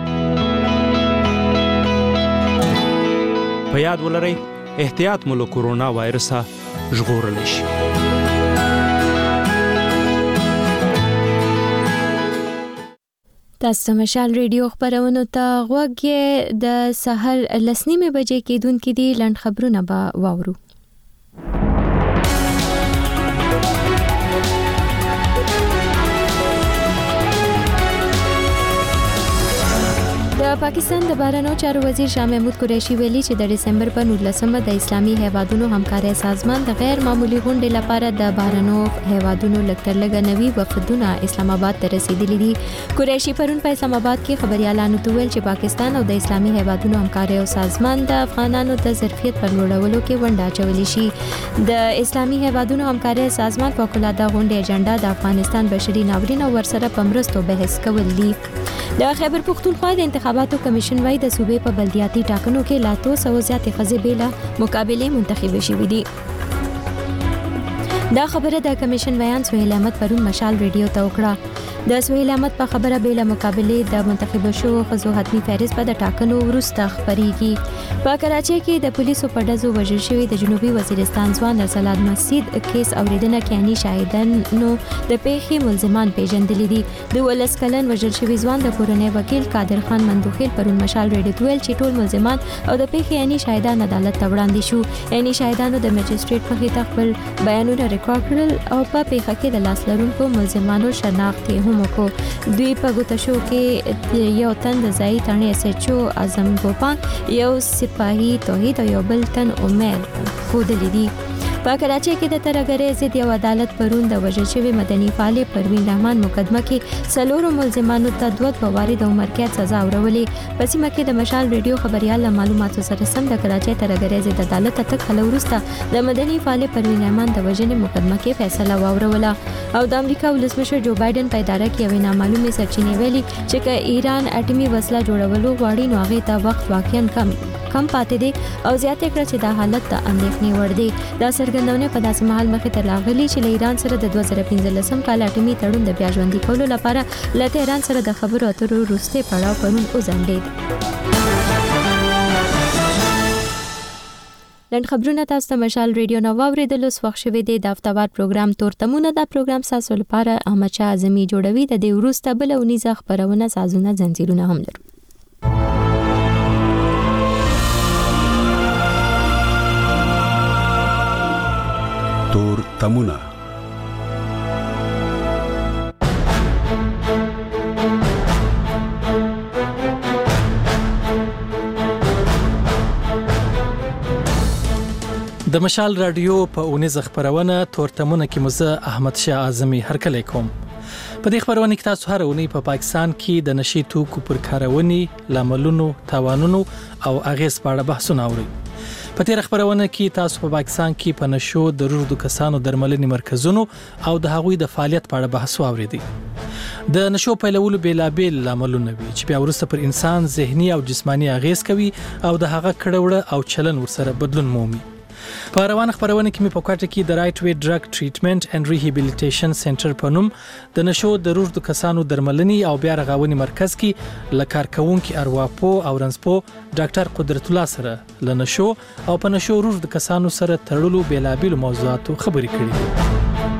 په یاد ولرئ احتیاط مو له کورونا وایرسه ژغورلی شي. تاسو مشال ریډیو خبرونو ته غوږ یې. د سحر لس نیمې بجې کېدونکې دي. لنډ خبرونه به واورو. د پاکستان د بهرنیو چارو وزیر شاه محمود قریشي ویلي چې د دسمبر په نولسمه د اسلامي هیوادونو همکارۍ سازمان د غیر معمولی غونډې لپاره د بهرنیو هیوادونو لکترلګ نوي وفدونه اسلام آباد ته رسیدلي دي. قریشي پرون په اسلام آباد کې خبريالانو ته ویل چې پاکستان او د اسلامي هیوادونو همکارۍ سازمان د افغانانو د ظرفیت پر لوړولو کې ونډه اچولی شي. د اسلامي هیوادونو همکارۍ سازمان په فوق‌العاده غونډې اجنډا د افغانستان بشري ناورین او ورسره په مرستو بحث کول دي. د خیبر پختونخوا د انتخاباتو کمیشن وايي د صوبې په بلدیاتي ټاکنو کې لا څو سوه زیاتې ښځې بېله مقابلې منتخبې شوې دي. دا خبره د کمیشن ویان سهیل احمد پرون مشال ریډیو ته وکړه. د سهیل احمد په خبره بېله مقابلې د منتخب شوو ښځو حتمي فهرست په د ټاکنو وروسته خپریږي. په کراچۍ کې د پولیسو په ډزو وژل شوي د جنوبي وزیرستان ځوان ارسلان مسید کیس اوریدنه کې اني شاهدانو د پیښې ملزمان پیژندلي دي. د ولس کلن وژل شوي ځوان د کورنۍ وکیل قادر خان مندوخیل پرون مشال ریډیو ویل چې ټول ملزمان او د پیښې اني شاهدان عدالت ته وړاندې شو. اني شاهدانو د مجستریټ مخې ته خپل بیانونه ریکارډ کړل او په پیښه کې د لاس لرونکو ملزمانو شناخت یې هم وکړو. دوی په ګوتشو کې یو تن د ځایي تڼۍ اس ایچ او اعظم ګوپان، یو سپاهي توحید او یو بل تن عمر ښودلي دي. په کراچۍ کې د ترهګرۍ ضد یو عدالت پرون د وژل شوي مدني فعال پروین رحمان مقدمه کې څلورو ملزمانو ته دوه دوه وارې د عمر قید سزا اورولې. په سیمه کې د مشال ریډیو خبريال له معلوماتو سره سم د کراچۍ ترهګرۍ ضد عدالت ته تک هله وروسته د مدني فعال پروین رحمان د وژنې مقدمه کې فیصله واوروله. او د امریکا ولسمشر جو بایدن په اداره کې یوې نامعلومې سرچینې ویلي چې که ایران اټومي وسله جوړولو غواړي نو هغې ته وخت واقعا کم کم پاتې دی او زیاته کړه چې دا حالت ته اندېښنې وړ دی. دا څرګندونه په داسې مهال مخې ته راغلي چې له ایران سره د دوه زره پنځلسم کال اټومي تړون د بیا ژوندي کولو لپاره له تهران سره د خبرو اترو وروستی پړاو پرون وځنډېد. لنډ خبرونه تاسو ته مشال ریډیو نو واوریدل. اوس وخت شوی دی د هفتهوار پروګرام تورتمونه. دا پروګرام تاسو لپاره احمد شاه اعظمي جوړوي. د دې وروسته بل اونیزه خبرونه سازونه زنجیرونه هم لرو. تورتمونه. د مشال رادیو په اونیزه خبرونه تورتمونه کې مزه احمد شاه اعظمي هرکلی کوم. په دې خبرونه کې تاسو هر اونۍ په پاکستان کې د نشي توکو پر کارونې، لاملونو، تاوانونو او اغیز په اړه بحثونه اورئ. په تیر خبرونه کې تاسو په پاکستان کې په نشو د روږدو کسانو درملنې مرکزونو او د هغوی د فعالیت په اړه بحث واوریدئ. د نشو پیلولو بیلابیل لاملونه وي چې بیا وروسته پر انسان ذهني او جسمانی اغیز کوي او د هغه کړهوړه او چلن ورسره بدلون مومي. په روانه خبرونه کې مې په کوټه کې د رائټ وی ډرګ ټریټمنټ اینڈ ریهابیلیټیشن سنټر په نوم د نشو د روږدو کسانو درملنې او بیا رغونې مرکز کې لکار کوونکي ارواپو او رنسپو ډاکټر قدرت الله سره له نشو او په نشو روږدو کسانو سره تړلو بیلابیل موضوعاتو خبرې کړې دي.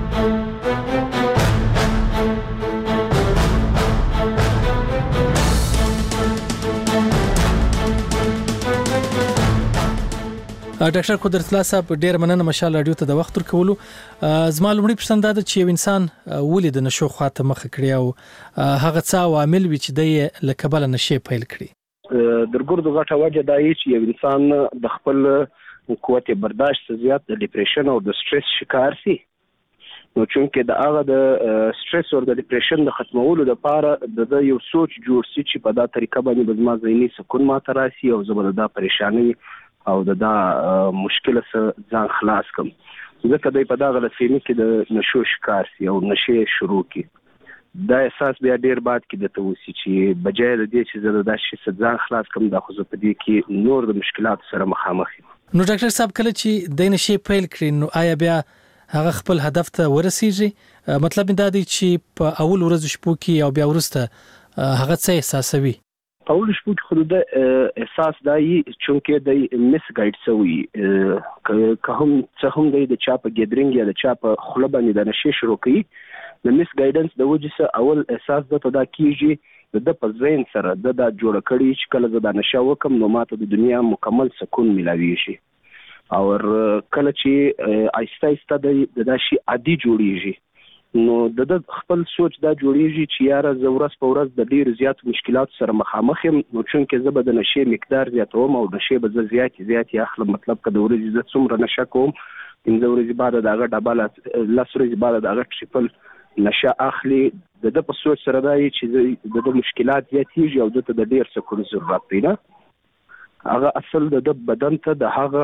ډاکټر قدرت الله صاحب ډیر مننه مشال رادیو ته د وخت ورکولو. زما لومړی پرسند دا چې یو انسان ولې د نشو خواته مخه کړی او هغه څه عوامل وي چې د لکبل نشي پیل کړی. د ګردو غټه وجه دا یي چې یو انسان د خپل قوت برداشت زیات د ډیپریشن او د سټرس شکار سي. نو چونکه د هغه د سټرس او د ډیپریشن د ختمولو لپاره د یو سوچ جوړ سي چې په دا طریقه باندې به ما ذهني سکون ماته راسي او زبر دا پریشانی او د دا مشکله سره ځان خلاص کم. ځکه دوی په دغه لسیمه کې د نشو شکار سي او نشي شروع کی دا احساس بیا ډیر بعد کې د توسي چې بجای د دې چې زه د شي ځان خلاص کم د خو په دې کې نور د مشکلات سره مخامخ یم. نو ډاکټر صاحب کله چې د نشي پیل کړي نو آیا بیا هغه خپل هدف ته ورسیږي. مطلب دا دی چې په اول ورځ شپو کې او بیا ورسته هغه څه احساسوي. په اول شپو کې خو د احساس دای چونکه د مس ګایډ سوی که هم څه هم د چا په ګیدرینګ یا د چا په خله باندې د نشي شروع کوي د مس ګایډنس د وجې سره اول احساس د تدا کیږي د په ذهن سره د دا جوړ کړي چې کله د نشه وکم نو ماته د دنیا مکمل سکون ملاوي شي او کله چې آیسته آیسته د دا شي عادي جوړیږي نو د خپل سوچ دا جوړیږي چې یاره زه ورځ په ورځ د ډیر زیات مشکلات سره مخامخ یم نو چونکه زه به د نشې مقدار زیاتوم او نشې به زه زیات زیات اخلم. مطلب که د ورځې زه څومره نشه کوم پنځه ورځې بعد د هغه ډبل لس ورځې بعد د هغه ټریپل نشه اخلي. د د په سوچ سره دا چې د مشکلات زیاتېږي او دته د ډیر سکون ضرورت دی نه هغه اصل د بدن ته د هغه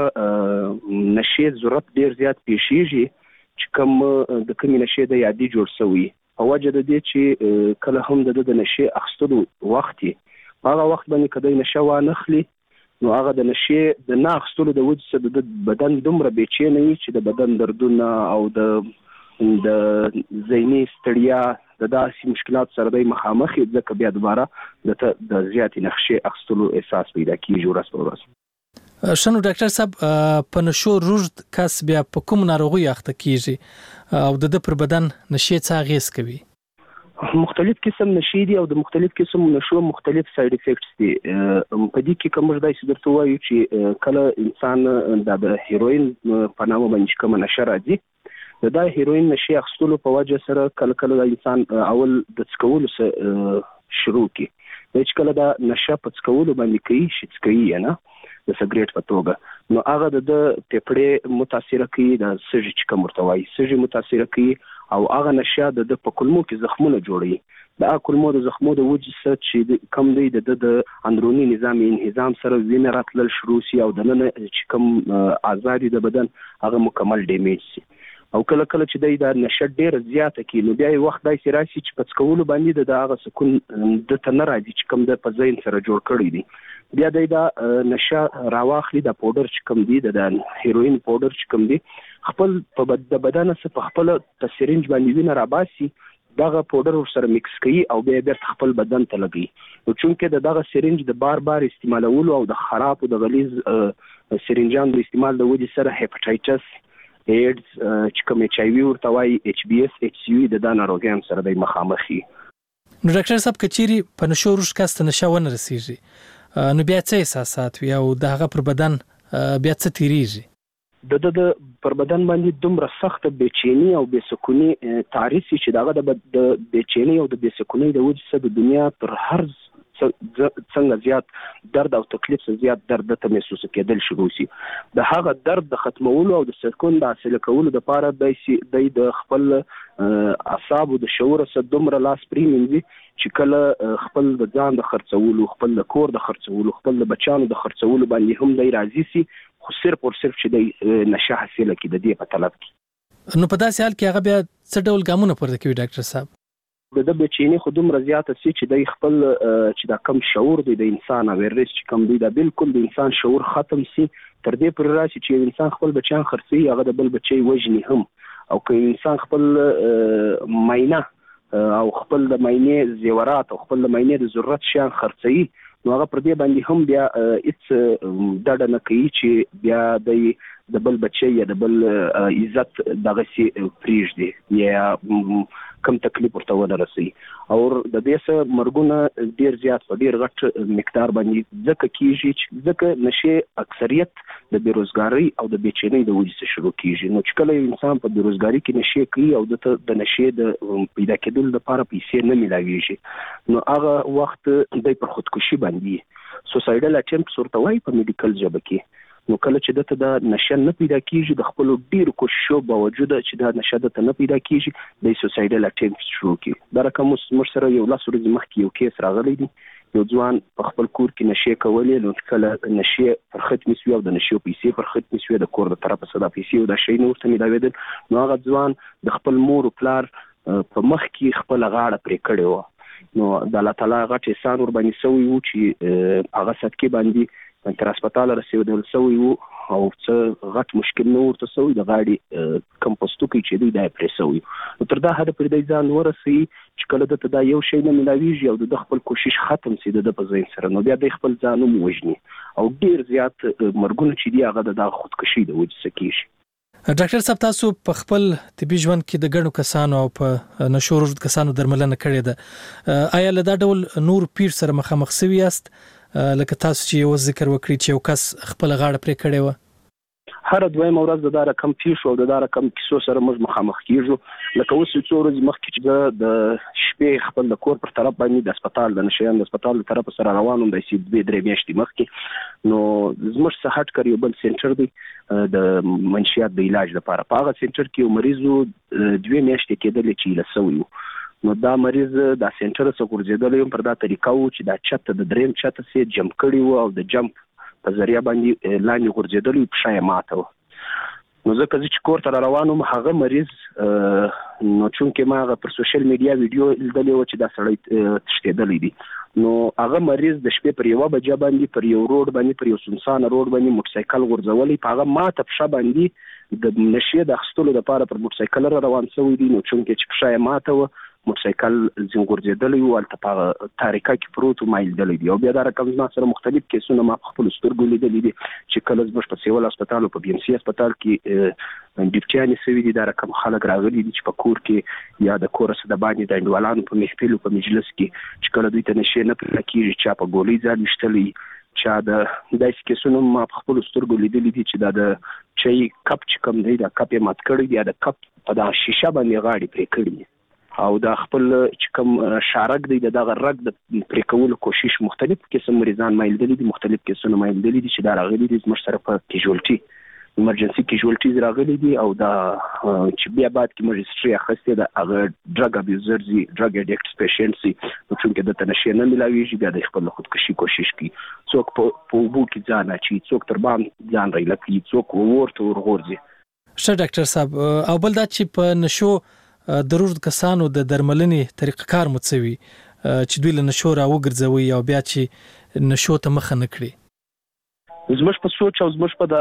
نشې ضرورت ډیر زیات پیښیږي چې کوم د کومې نشې د یادي جوړ شوی په وجه د دې چې کله هم د د نشې اخستلو وخت هغه وخت باندې کدی نشه وانخلي نو هغه د نشې د نه اخستلو د وجه سره د بدن دومره بیچینه وي چې د بدن دردونه او د د ذهني ستړیا د داسې مشکلات سره د مخامخ ځکه بیا دوباره د د زیاتې نشې اخستلو احساس پیدا کیږي ورځ په ورځ. شنو ډاکټر صاحب په نشو روږد کس بیا په کوم ناروغي اخته کیږي او د پر بدن نشې څه اغیز کوي؟ مختلف قسم نشې دي او د مختلف قسم نشو مختلف ساید افیکټس دي. په دې کې کوم ځای چې درته وایو چې کله انسان د هیروین په نامه باندې کوم نشه راځي د هیروین نشې اخستلو په وجه سره کله کله انسان اول د څکولو شروع کی د چې کله دا نشه په څکولو باندې کوي چې کوي نه د سګریټ په توګه نو هغه د پیپړې متاثر کوي د سږي چې کوم ورتوي سږي متاثر کوي او هغه نشه د په کلمو کې زخمونه جوړي د کلمو د زخمو د وجې سره چې کم دی د د اندرونی نظام انهضام سره وینه راتلل شروع شي او د نن چې کوم اعضاء د بدن هغه مکمل ډیمیج شي او کله کله چې د نشه ډیر زیاته کی نو بیا وخت دای سي راشي چې پڅ کول باندې د هغه سکون د تنه راځي چې کوم د په ذهن سره جوړ کړی دی بیا دا نشه راواخلي د پاوډر چې کوم دی د هیروین پاوډر چې کوم دی خپل په د بدن سره په خپل تسرینج باندې وینه راباسي دغه پاوډر سره میکس کوي او بیا بیرته خپل بدن ته لګي نو چونکه د دغه سرینج د بار بار استعمالولو او د خراب او د غلیظ سرینجان د استعمال د وجې سره هپاتایټس ایډز چې کوم ایچ آی وی ورته وایي ایچ بی اس ایچ سی وی د دا ناروغیو سره د مخامخي. نو ډاکټر صاحب کچيري په نشو روش کاست نشه ونه رسیږي نو بیا څه احساسات وي او د هغه پر بدن بیا څه تیریږي د د پر بدن باندې دومره سخت بېچینی او بېسکونی تعریف چې داغه د بېچینی او د بېسکونی د وجې سره د دنیا پر هر څنګه زیات درد او تکلیف زیات درد ته محسوس کېدل شروع شي د هغه درد د ختمولو او د سکون د حاصل کولو لپاره د د خپل اعصاب او د شعور سره دومره لاس پریمنځي چې کله خپل د ځان د خرڅولو خپل د کور د خرڅولو خپل د بچانو د خرڅولو باندې هم دی راځي سي خو صرف او صرف چې د نشه حاصله کې د دې په طلب کې نو په داسې حال کې هغه بیا څه ډول ګامونه پورته کوي ډاکټر صاحب؟ د د بچینی خو دومره زیاته سي چې د خپل چې دا کم شعور دی د انسان اویرنس چې کم دی دا بالکل د انسان شعور ختم سي تر دې پر راشي چې انسان خپل بچان خرڅي هغه د بل بچي وجني هم او که انسان خپل ماینه او خپل د ماینه زیورات او خپل د ماینه د ضرورت شیان خرڅي نو هغه پر دې باندې هم بیا اټس دډه نه کوي چې بیا د بل بچي یا د بل عزت دغه سي پریږ دی یا کم تکلیف ورته ونه رسي او د دې سره مرګونه ډیر زیات په ډیر غټ مقدار باندې ځکه کیږي چې ځکه نشه اکثریت د بیروزګاری او د بیچینۍ د وجې شروع کیږي نو چې کله انسان په بیروزګاری کې نشه کوي او د نشه د پیدا کېدل لپاره پیسې نه ملاويږي نو هغه وخت د پر خودکشي باندې سوسایډل اټمپټس ورته وایي په میډیکل ژبه کې نو کله چې دته د نشه نه پیدا کیږي د خپل ډیر کوششو باوجود چې د نشه دته نه پیدا کیږي د سوسایډل اټمپټس شروع کی دا رقم مر سره یو لاس ورځ مخکې یو کیس راغلی دی یو ځوان په خپل کور کې نشه کولې نو کله نشه پر ختم شو او د نشه پیسې پر ختم شو د کور د طرفه صدا پیسې او د شي نور ته ملاویدل نو هغه ځوان د خپل مور او پلار په مخ کې خپل غاړه پرې کړې و نو د الله تعالی غټ احسان ور باندې سوی و چې هغه صدقې باندې تر هسپتال رسېدل شوی وو او څه غټ مشکل نه ورته شوی د غاړې کم پوستکی چې دی دا پرې شوی نو تر دا حد پورې د ځان ورسي چې کله د دا یو شی نه ملاویږي او د خپل کوشش ختم سي د په ځین سره نو بیا د خپل ځانو موجني او ډیر زیات مرګونه چې دی هغه د خودکشي د وجې سکیږي. ډاکټر صاحب تاسو په خپل طبي ژوند کې د ګڼو کسانو او په نشو روږد کسانو درملنه کړې ده، آیا له دا ډول نور پیر سره مخامخ شوي یاست لکه تاسو چې یو ذکر وکړي چې یو کس خپل غاړه پرې کړې و؟ هر دویم ورځ د دا رقم پیښو او د دا رقم کیسو سره موږ مخامخ کیږو. لکه اوس څو ورځې مخکې چې د شپې خپل د کور پر طرف باندې د هسپتال د نشیان د هسپتال له طرف سره روانم د سی دوه درې میاشتې مخکې نو زموږ صحت کار یو بل سنټر دی د منشیات د علاج لپاره. په هغه سنټر کې یو مریضو دوه میاشتې کېدل چې له سوی نو دا مریض د سنټر څخه ورزيدل پر دا طریقه و چې دا چت د دریم چت سي جمپ کړي وو او د جمپ په ذریعہ باندې لاندې ورزيدل په شای ماته نو ځکه چې کور ته روانم هغه مریض نو چونکه ما هغه پر سوشل میډیا ویډیو لیدلې و چې دا سړی تشتیدلې دي نو هغه مریض د شپې پر یو بجې باندې پر یو روډ باندې پر یو سنسان روډ باندې موټر سایکل ورځولې په هغه ماته په شا باندې د نشي د خستلو لپاره پر موټر سایکل روان شوی دي نو چونکه چې په شای ماته و موټر سایکل زنګورځېدلی و هلته په تاریکه کې پروت و ما لیدلی دي او بیا دا رقم زما سره مختلف کیسونه ما په خپلو سترګو لیدلي دي چې کله زموږ په سیول هسپتال او په بي ام سي هسپتال کې ډیوټیانې شوي دي دا رقم خلک راغلي دي چې په کور کې یا د کور څخه د باندې د انډوالانو په محفل او په مجلس کې چې کله دوی ته نشي نه پرې کېږي چا په ګولۍ ځان ویشتلی چا د داسې کیسونه ما په خپلو سترګو لیدلي دي چې دا د چای کپ چې کوم دی دا کپ یې مات کړی دی یا د کپ په دا شیشه باندې غاړې پرې کړي او دا خپل چې کوم شارک دی دغه رګ د پرې کولو کوشش مختلف قسم مریضان ما لیدلي دي مختلف کیسونه ما لیدلي دي چې دا راغلي دي زموږ سره په کیژوالټي ایمرجنسي کیژوالټیز راغلي دي او دا چې بیا بعد کې موږ هیستوري اخیستې ده هغه ډرګ ابیوزرز دي ډرګ اډیکټ پیشنټس دي نو چونکې د تنشي نه ملاویږي بیا د خپل خودکشي کوشش کوي څوک په اوبو کې ځان اچي څوک تر بام ځان ریلکي څوک ورته ورغورځي. ښه ډاکټر صاحب او بل دا چې په نشو د روږد کسانو د درملنې طریقه کار مو څه وي چې دوی له نشو را وګرځوي او بیا چې نشو ته مخه نه کړي؟ زموږ په سوچ او زموږ په د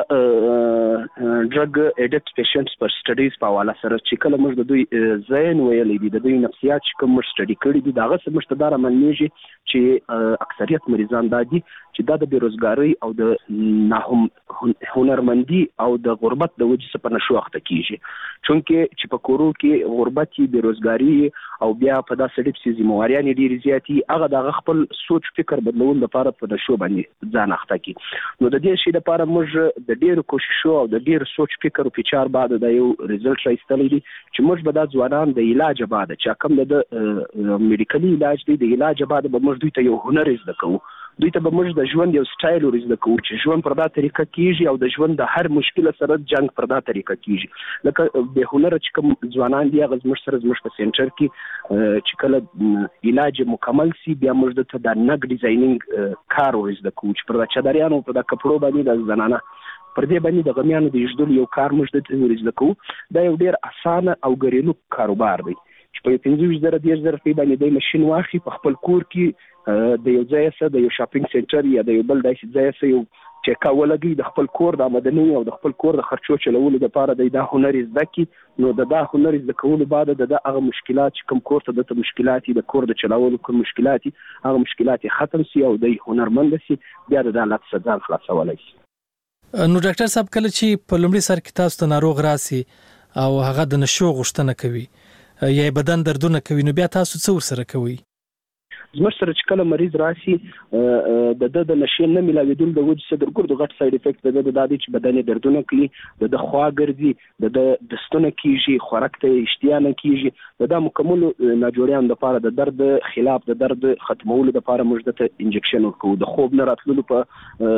ډرګ اډیکټ پیشنټس پر سټډیز په حواله سره چې کله موږ د دوی ذهن ویلې دي د دوی نفسیات چې کوم موږ سټډي کړي دي دا هغه څه موږ ته دا رامنېږي چې اکثریت مریضان دا دي چې دا د بیروزګاری او د ناهم هنرمندي او د غربت د وجې څخه په نشو اخته کیږي چونکې چې په کورو کې غربتي بیروزګاری او بیا په داسې ډېر څه ذمہواریان ډېرې زیاتي هغه د خپل سوچ فکر بدلون لپاره په نشو باندې ځان اخته کی نو د دې شي لپاره موږ د ډېر کوششو او د ډېر سوچ فکر او فچار بعد د یو ریزلټ راځلی دي چې موږ به د ځوانان د علاج بعد چې کوم د میډیکلي علاج دی د علاج بعد به موږ دوی ته یو هنر زده کوو دوی ته به موږ د ژوند یو سټایل ورزده کوو چې ژوند پر دا طریقه کیږي او د ژوند د هر مشکل سره جنگ پر دا طریقه کیږي لکه به هنر چې کوم ځوانان دی هغه زموږ سره زموږ په سنټر کې چې کله علاج مکمل سي بیا موږ د د نګ ډیزاینینګ کار ورزده کوو چې پر دا چادریانو پر دا کپړو باندې د زنانه پر دې باندې د غمیانو د یشدل یو کار موږ د ورزده کوو دا یو ډیر اسانه او ګریلو کاروبار دی چې په پنځه زره د زره په باندې د ماشين واخی په خپل کور کې د یو ځای سره د یو شاپینګ سنټر یا د یو بل داسې ځای سره یو چې کاولګي د خپل کور د آمدنی او د خپل کور د خرچو چلولو لپاره د دا هنر زده کی نو د دا هنر زده کولو بعد د هغه مشکلات چې کوم کور ته د مشکلات د کور د چلولو کوم مشکلات هغه مشکلات ختم سي او د هنرمند سي بیا د حالت څخه خلاصولای شي. نو ډاکټر صاحب کله چې په لومړي سر کې تاسو ته ناروغ راسي او هغه د نشو غوښتنه کوي یا بدن دردونه کوي نو بیا تاسو څه ورسره کوي؟ زموږ سره چې کله مریض راسي د د د نشي نه ملاویدل د وجې څخه د ګردو غټ ساید افیکټ د د د چې بدن دردونه کوي د د خوا ګرځي د د دستونه کیږي خوراک ته اشتیا نه کیږي د د مکمل ناجوړیان لپاره د درد خلاف د درد ختمولو لپاره موږ د انجکشن ورکوو د خوب نه راتللو په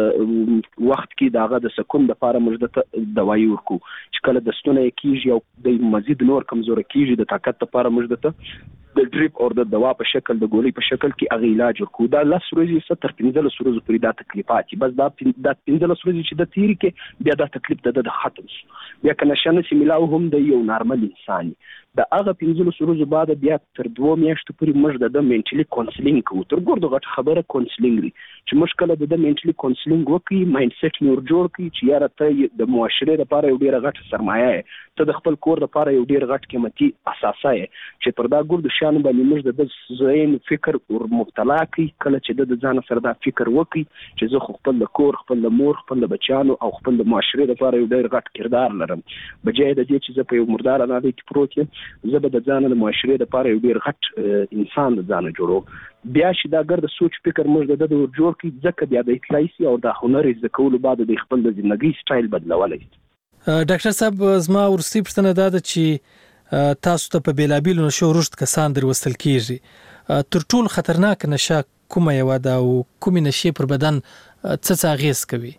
وخت کې دغه د سکون لپاره موږ د دوايي ورکوو چې کله دستونه کیږي او د مزید نور کمزور کیږي د طاقت لپاره موږ د د ډریپ او د دوا په شکل د ګولۍ په شکل کې هغه علاج ورکو دا لس ورځې ستر پنځلس ورځې پورې دا تکلیفات بس دا د پنځلس ورځې چې د تیری کې بیا دا تکلیف د د ختم بیا کنه شنه چې ملاو هم د یو نارمل انسان د هغه پنځلس ورځو بعد بیا تر دوه میاشتو پورې موږ د منټلی کونسلینګ کوو. تر ګورده غټ خبره کونسلینګ دی چې موږ کله د منټلی کونسلینګ وکړي، مایند سیټ نور جوړ کړي چې یاره ته د معاشرې لپاره یو ډېره غټه سرمایه یې، ته د خپل کور لپاره یو ډېر غټ قیمتي اساسه یې، چې پر دا ګردو شیانو باندې موږ د ذهن فکر ور مبتلا کړي. کله چې د ځان سره دا فکر وکړي چې زه خو خپل د کور، خپل د مور، خپل د بچیانو او خپل د معاشرې لپاره یو ډېر غټ کردار لرم، بجای د دې چې زه په یو مردار انالۍ کې پروت یم، زه به د ځان د معاشرې لپاره یو ډېر غټ انسان د ځان جوړوم. بیا چې دا ګرد سوچ فکر موږ د د جوړ کړي، ځکه بیا د اطلاعي سي او د هنر زده کولو بعد د خپل د ژوندۍ سټایل بدلولای. ډاکټر صاحب زما ورستی پښتنه دا ده چې تاسو ته په بیلابیلو نشو رشد کسان در وستل کیږي، تر ټولو خطرناک نشه کومه یو ده او کومې نشي پر بدن څه څه اغیز کوي؟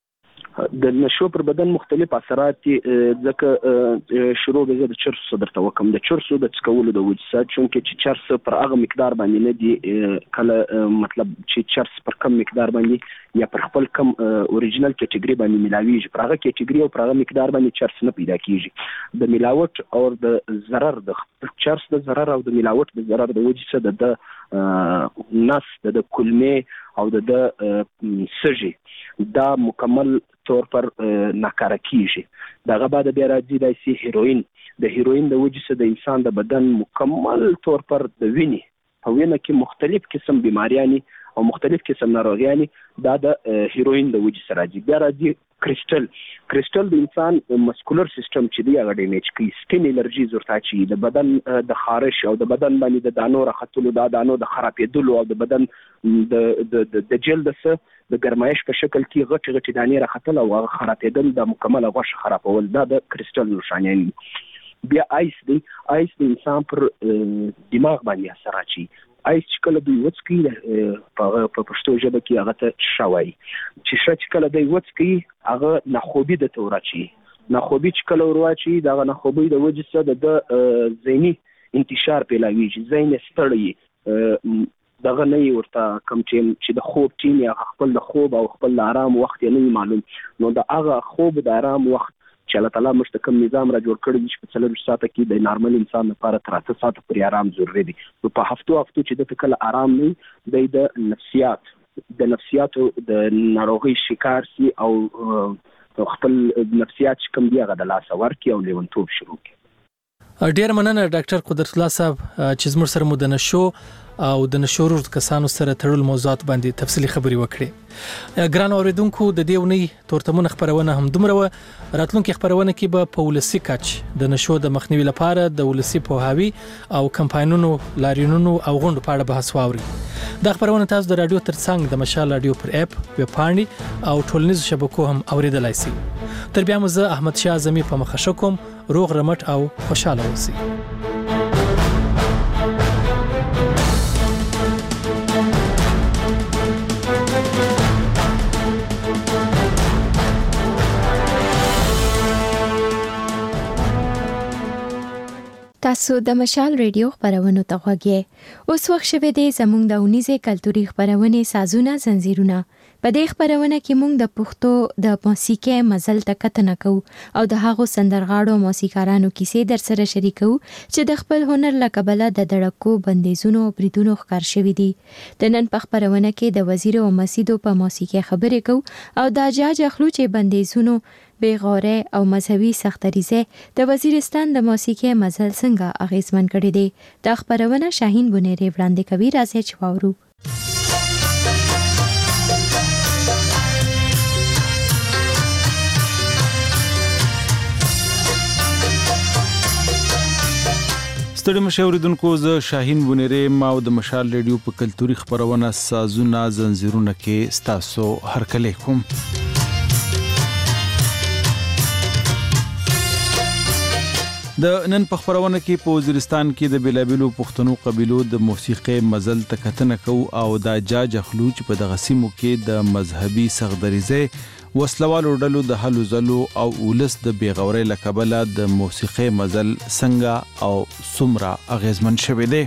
د نشو پر بدن مختلف اثرات دي، ځکه شروع به زه د چرسو درته وکم. د چرسو د څکولو د وجې سره چونکې چې چرس پر هغه مقدار باندې نه دي، کله مطلب چې چرس پر کم مقدار باندې یا پر خپل کم اوریجنل کیټګری باندې ملاویږي، پر هغه کیټګری او پر هغه مقدار باندې چرس نه پیدا کیږي. د ملاوت او د ضرر، د چرس د ضرر او د ملاوت د ضرر د وجې سره د نس د کلمې او د سږي دا مکمل طور پر ناکاره کیږي. دغه بعد بیا راځي د سی هیروین. د هیروین د وجې سره د انسان د بدن مکمل طور پر د وینې په وینه کې مختلف قسم بیماریانی او مختلف قسم ناروغیانی دا د هیروین د وجې سره راځي. بیا راځي کریسټل. کریسټل د انسان مسکولر سیستم چې دی هغه ډیمیج کوي، سکین الرجی زورتا چې د بدن د خارش او د بدن باندې د دانو راختلو، د دانو د خرابېدلو او د بدن د د جلد سره د ګرمایش په شکل کې غټ غټ دانې راختل او هغه خرابېدل، د مکمل غوښه خرابول، دا د کریسټل نشانه دي. بیا آیس دی. آیس د انسان پر دماغ باندې اثر اچي. آیس چې کله دوی وڅکي په پښتو ژبه کې هغه ته شوای، چې شا چې کله دوی وڅکي هغه ناخوبي د تور اچي. ناخوبي چې کله ورواچي دا ناخوبي د وجې سره د ذهني انتشار پیلاویږي، ذهن ستړی دغه نه ورته کم چې د خوب ټیم یا خپل د خوب او خپل د آرام وخت یې نه معلوم، نو د هغه خوب د آرام وخت چې الله تعالی موږ ته کوم نظام را جوړ کړی چې په څلور ساعته کې د نارمل انسان لپاره تر اته ساعته پورې آرام ضروري دی. نو په هفتو هفتو چې د کله آرام نه دی د نفسیات د نفسیاتو د ناروغي شکار سي او خپل نفسیات کوم دی هغه د لاس ورکی او لیونتوب شروع کی. ډیر مننه ډاکټر قدرت الله صاحب چې زموږ سره مو د نشو او د نشورو کسانو سره تړل موضوعات باندې تفصیلی خبري وکړي. ګران اوریدونکو د دې ونی تورتمون خبرونه هم دومره و. راتلونکي خبرونه کې به په ولسی کچ د نشو د مخنیوي لپاره د ولسی پوهاوی او کمپاینونو لاریونونو او غونډو په اړه بحث واوري. دا خبرونه تاسو د رادیو ترڅنګ د مشال رادیو پر اپ، ویب پاڼې او ټولنیزو شبکو هم اوریدلای شئ. تر بیا مو زه احمد شاه اعظمي په مخه کوم. روغ رمټ او خوشاله اوسئ. تاسو د مشال ریډیو خبرونه ته غوږی. اوس وخت شوه دی زموږ د اونیزه کلتوري خبرونه سازونه زنجیرونه. په دې خبرونه کې موږ د پښتو د موسیقي مزل ته کتنه کوو او د هغو سندرغاړو موسیقارانو کیسې در سره شریکو چې د خپل هنر له کبله د دړکو بندیزونو او بریدونو ښکار شوي دي. د نن په خبرونه کې د وزیر او مسیدو په موسیقي خبرې کوو او د جاج اخلو چې بندیزونو بیغوره او مذهبي سختریزه د وزیرستان د موسیقي مزل څنګه اغیزمن کړي دي. د خبرونه شاهین بنيري وړاندې کوي، راځي چې واورو. ستړي مشاوریدونکو زه شاهین بنيري ما د مشال ریډیو په کلتوري خبرونه سازونه زنجیرونه کې ستاسو هرکلی کوم. د نن په خبرونه کې په وزیرستان کې د بیلابیلو پښتنو قبیلو د موسیقي مزل تکتنه کو او د جاج اخلو چې په دغه سیمو کې د مذهبي سغدریزه وسلوالو ډلو د هلو زلو او ولس د بیغوري لکبله د موسیقي مزل څنګه او سمرا اغیزمن شوه دی.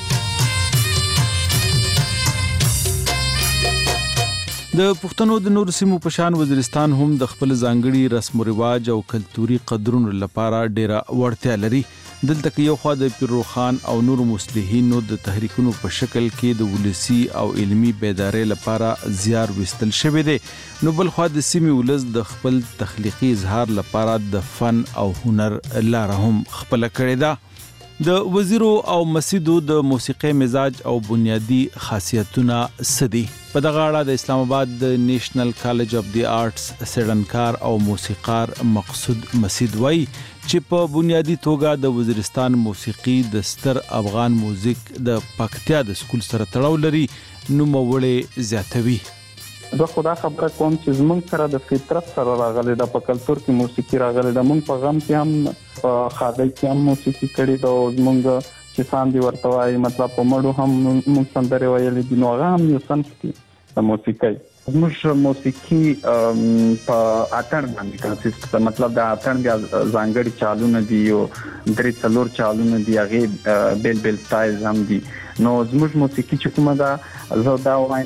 د پښتنو د نور سیمو په شان وزیرستان هم د خپل ځانګړي رسم او رواج او کلتوري قدرونو لپاره ډیره وړتیا لري. دلته کې یو خوا د پیرو خان او نور مصلحینو د تحریکونو په شکل کې د ولسی او علمی بیداری لپاره زیار وستل شوی دی، نو بل خوا د سیمې ولس د خپل تخلیقي اظهار لپاره د فن او هنر لاره هم خپل کړې ده. د وزیرو او مسیدو د موسیقي مزاج او بنیادی خاصیتونه سدي. په دغه اړه د اسلام آباد د نیشنل کالج اف دی آرټس سیډنکار او موسیقار مقصود مسید وای چې په بنیادی توګه د وزیرستان موسیقي د ستر افغان موزیک د پکتیا د سکول سره تړاو لري، نو موړې زیاتوي. زه خدا خبره کوم چې زمونږ سره د فطرت سره راغلی ده، په کلتور کې موسیقي راغلی ده. مونږ په غم کې هم په خادای کې هم موسیقي کړې ده، او زمونږ چې ساندې ورته وایي مطلب په مړو هم مونږ سندرې ویلې دي، نو هغه هم یو صنف دی د موسیقۍ. زموږ موسیقي په اتڼ باندې کنسیسټ ده، مطلب د اتڼ بیا ځانګړي چالونه دي او درې څلور چالونه دي، هغې بیل بیل سټایلز هم دي. نو زموږ موسیقي چې کومه ده زه دا وایم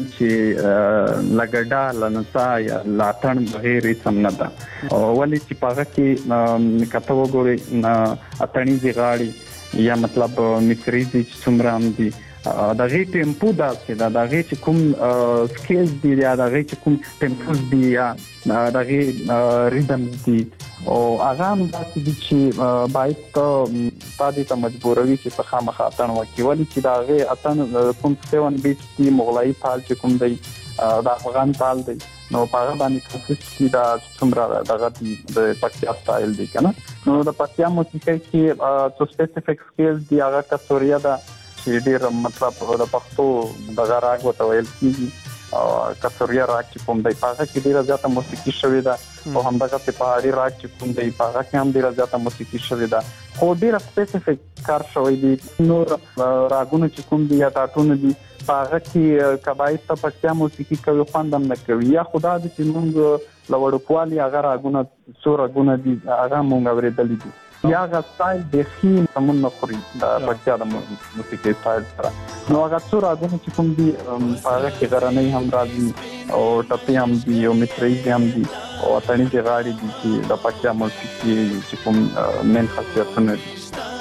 چې لګډا لنسا یا لاتن بغیر سم نه ده، ولې چې پاغه کې کته وګوري اتنی زغاړي یا مطلب مصریزي چې څومره هم دي، دا غي ټیمپو دا چې دا غي چې کوم سکیلز دي یا دا غي چې کوم ټیمپوز دي یا دا غي ریدم دي، او هغه هم داسې دي چې باید ته پاتې ته مجبوروي چې په خامخا اتڼ وکړي، ولې چې د هغې اتڼ کوم سیون بیټ دي، مغلایي تال چې کوم دی د افغان تال دی، نو په هغه باندې کوشش کړي دا څومره دغه دي د پکتیا سټایل دی که نه. نو د پکتیا موسیقۍ کې څو سپیسیفیک سکیلز دي، هغه کسوریه ده چې ډېر مطلب د پښتو دغه راګ ورته ویل کېږي، کسوریه راګ چې کوم دی په هغه کې ډېره زیاته موسیقي شوې ده، او همدغسې پهاړي راګ چې کوم دی په هغه کې هم ډېره زیاته موسیقي شوې ده، خو ډېره سپیسیفیک کار شوی دی. نور راګونه چې کوم دي یا ټاټونه دي په هغه کې که باید ته پکتیا موسیقي کوي خوند هم نه کوي، یا خو دا ده چې موږ له وړوکوالي هغه راګونه څو راګونه دي هغه موږ اورېدلي دي، یا هغه سټایل بیخي سمون نه خوري د پکتیا د موسیقي سټایل سره. نو هغه څو راګونه چې کوم دي په هغه کې غرنۍ هم راځي او ټپې هم دي او مصریزي هم دي او اتڼیزې غاړې دي چې د پکتیا موسیقي چې کوم مین خاصیتونه دي.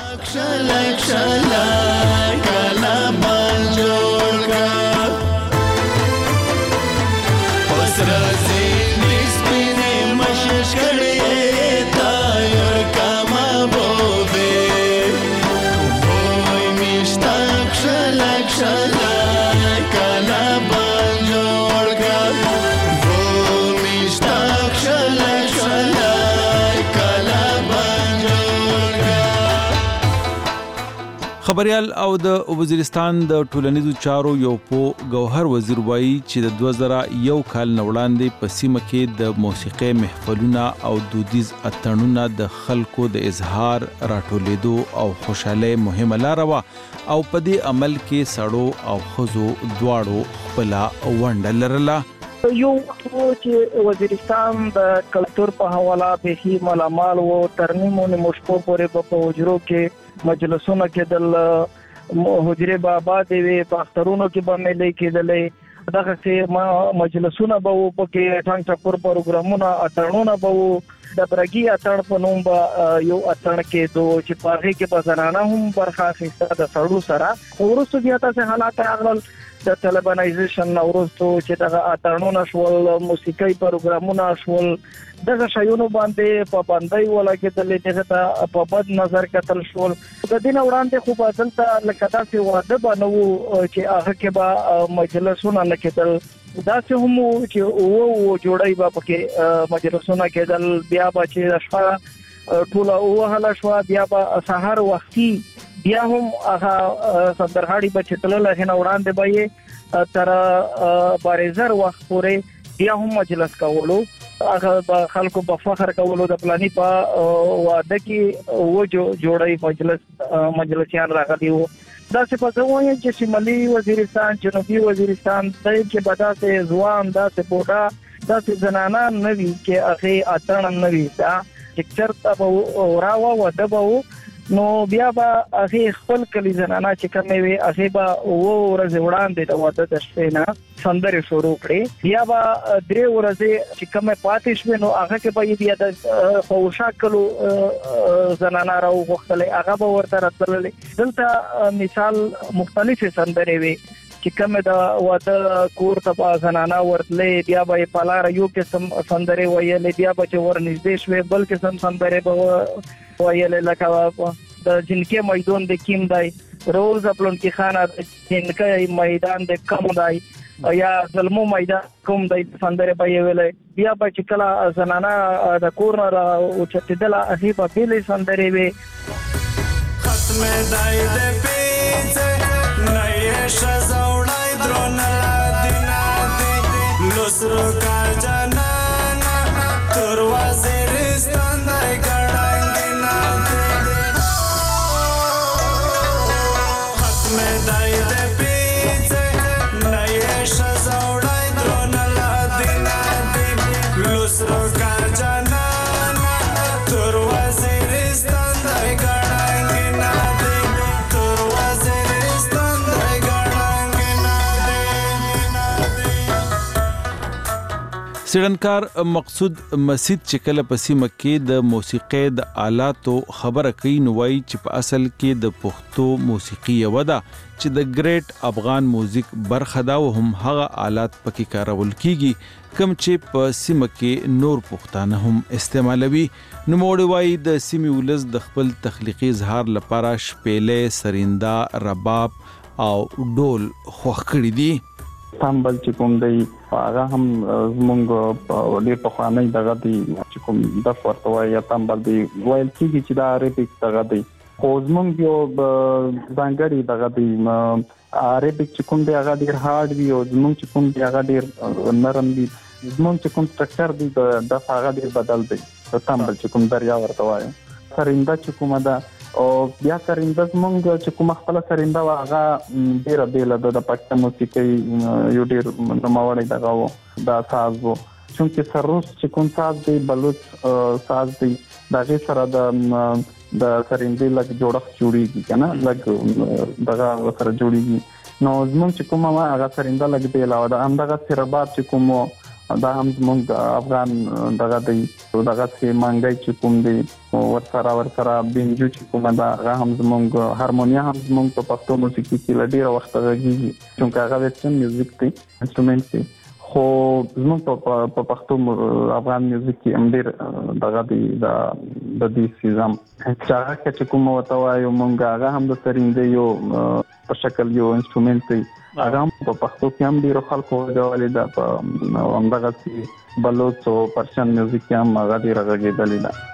خبريال او د وزیرستان د ټولنیزو چارو یو په گوهر وزیر وایي چې د دوه زره یو کال وړاندې په سیمه کې د موسیقي محفلونه او دودیز اتڼونه د خلکو د اظهار راټولیدو او خوشاله مهمه لار و، او په دې عمل کې سړو او خزو دواړو خپل ونډه لرله. یو چې وزیرستان د کلتور په حواله به ملامال و، ترنیمونه مشکو پورې په وجرو کې مجلسونو کې د حجره بابا دی په اخترونو کې به ملي کېدلې، دغه چې مجلسونه به و پکې ټانګ ټکور پروګرامونه اتڼونه به و، د برګي اتڼ په نوم به یو اتڼ کې دو چې په هغې کې به زنانه هم برخه اخیسته د سړو سره. وروسته بیا تاسې حالات راغلل د طالبانایزیشن نه وروسته چې دغه اتڼونه شول، موسیقي پروګرامونه شول، دغه شیونو باندې پابندۍ ولګېدلې، دغه ته په بد نظر کتل شول. د دې نه وړاندې خو به دلته لکه داسې واده به نه و چې هغه کې به مجلسونه نه کېدل، داسې هم و چې اووه اووه جوړۍ به پکې مجلسونه کېدل، بیا به چې شپه ټوله ووهله شوه، بیا به سهار وختي بیا هم هغه سندرغاړي به چې تلل هغې نه وړاندې به یې تر بارېزر وخت پورې بیا هم مجلس کولو، هغه به خلکو په فخر کولو د پلاني په واده کې اووه جوړۍ مجلس مجلسیان راغلي وو. داسې په زه وایم چې شمالي وزیرستان، جنوبي وزیرستان دی کې به داسې ځوان، داسې بوډا، داسې زنانه نه وي چې هغې اتڼ نه وي، دا چې چېرته به راوه واده به و نو بیا به هغه خپل کلی زنانه چې کومې وي هغه به وو ورځ وړاندې د واده د شپې نه سندرې شروع کړې. بیا به درې ورځې چې کومه پاتې شوه نو هغه کې به بیا د خوشا کلو زنانه راو غوښتلې هغه به ورته راتللې. دلته مثال مختلفې سندرې وي چې کومه د واده کور ته په زنانه ورتلې بیا به په لار یو قسم سندرې ویلې بیا به چې ورنږدې شوه بل قسم سندرې به ویلې لکه د جنکې میدان د کیم دی روز خپلون کې خانه د جنکې میدان د کم دی یا ظلمو میدان کوم دی سندرې به ویلې. بیا به چې کله زنانه د کور نه او چتدل هغه په بیلې سندرې وي. ختم دای د پیڅ نه یې شزوړای درون لادینا دی لوسرو کا جنانا تور وزیرستان دای ګړنګینا دی ختم دای د پیڅ نه یې شزوړای درون لادینا دی لوسرو کا جنانا تور وزیرستان دای ګړنګینا سړنکار مقصود مسید چې کله په سیمه کې د موسیقي د آلاتو خبره کوي نو وایي چې په اصل کې د پښتو موسیقي یو ده چې د ګریټ افغان موزیک برخه ده او هم هغه آلات پکې کارول کیږي کوم چې په سیمه کې نور پښتانه هم استعمالوي. نو موږ وایي د سیمې ولز د خپل تخلیقي اظهار لپاره شپېلې سریندا رباب او ډول خوښ کړي دي. تامبل چې کوم دی هغه هم زمونږ په ډېر پخوانی دغه دی چې کوم د ورته وایي تامبل دی ویل کېږي چې دا عربیک دغه دی خو زمونږ یو ځانګړی دغه دی عربیک چې کوم دی هغه ډېر هارډ وي او زمونږ چې کوم دی هغه ډېر نرم وي. زمونږ چې کوم سټرکچر دی د هغه ډېر بدل دی. تامبل چې کوم دریا ورته وایي سرینده چې کومه ده او بیا سرینده زمونږ چې کومه خپله سرینده وه هغه ډېره بېله ده د پاکستان موسیقۍ یو ډېر نوموړی دغه و دا ساز و چونکې سروس چې کوم ساز دی بلوچ ساز دی د هغې سره د د سرندې لږ جوړښت جوړېږي که نه لږ دغه سره جوړېږي نو زمونږ چې کومه وه هغه سرنده لږ بېله وه د همدغسې رباب چې کوم و دا هم زمونږ افغان دغه دی دغسې مانګی چې کوم دی ورسره ورسره بینجو چې کومه ده هغه هم زمونږ هارمونیا هم زمونږ په پښتو موسیقي کې له ډېره وخته غږېږي چونکې هغه ویسټرن میوزیک دی انسټرومنټ دی خو زمونږ په پښتو افغان میوزیک کې هم ډېر دغه دی د دې څیز هم چې هغه که چې کومه ورته وایو مونږ هغه هم د سرندې یو په شکل یو انسټرومنټ دی هغه هم په پښتو کې هم ډېرو خلکو غږولې ده په همدغسې بلوچ او پرشین میوزیک کې هم هغه ډېره غږېدلې ده.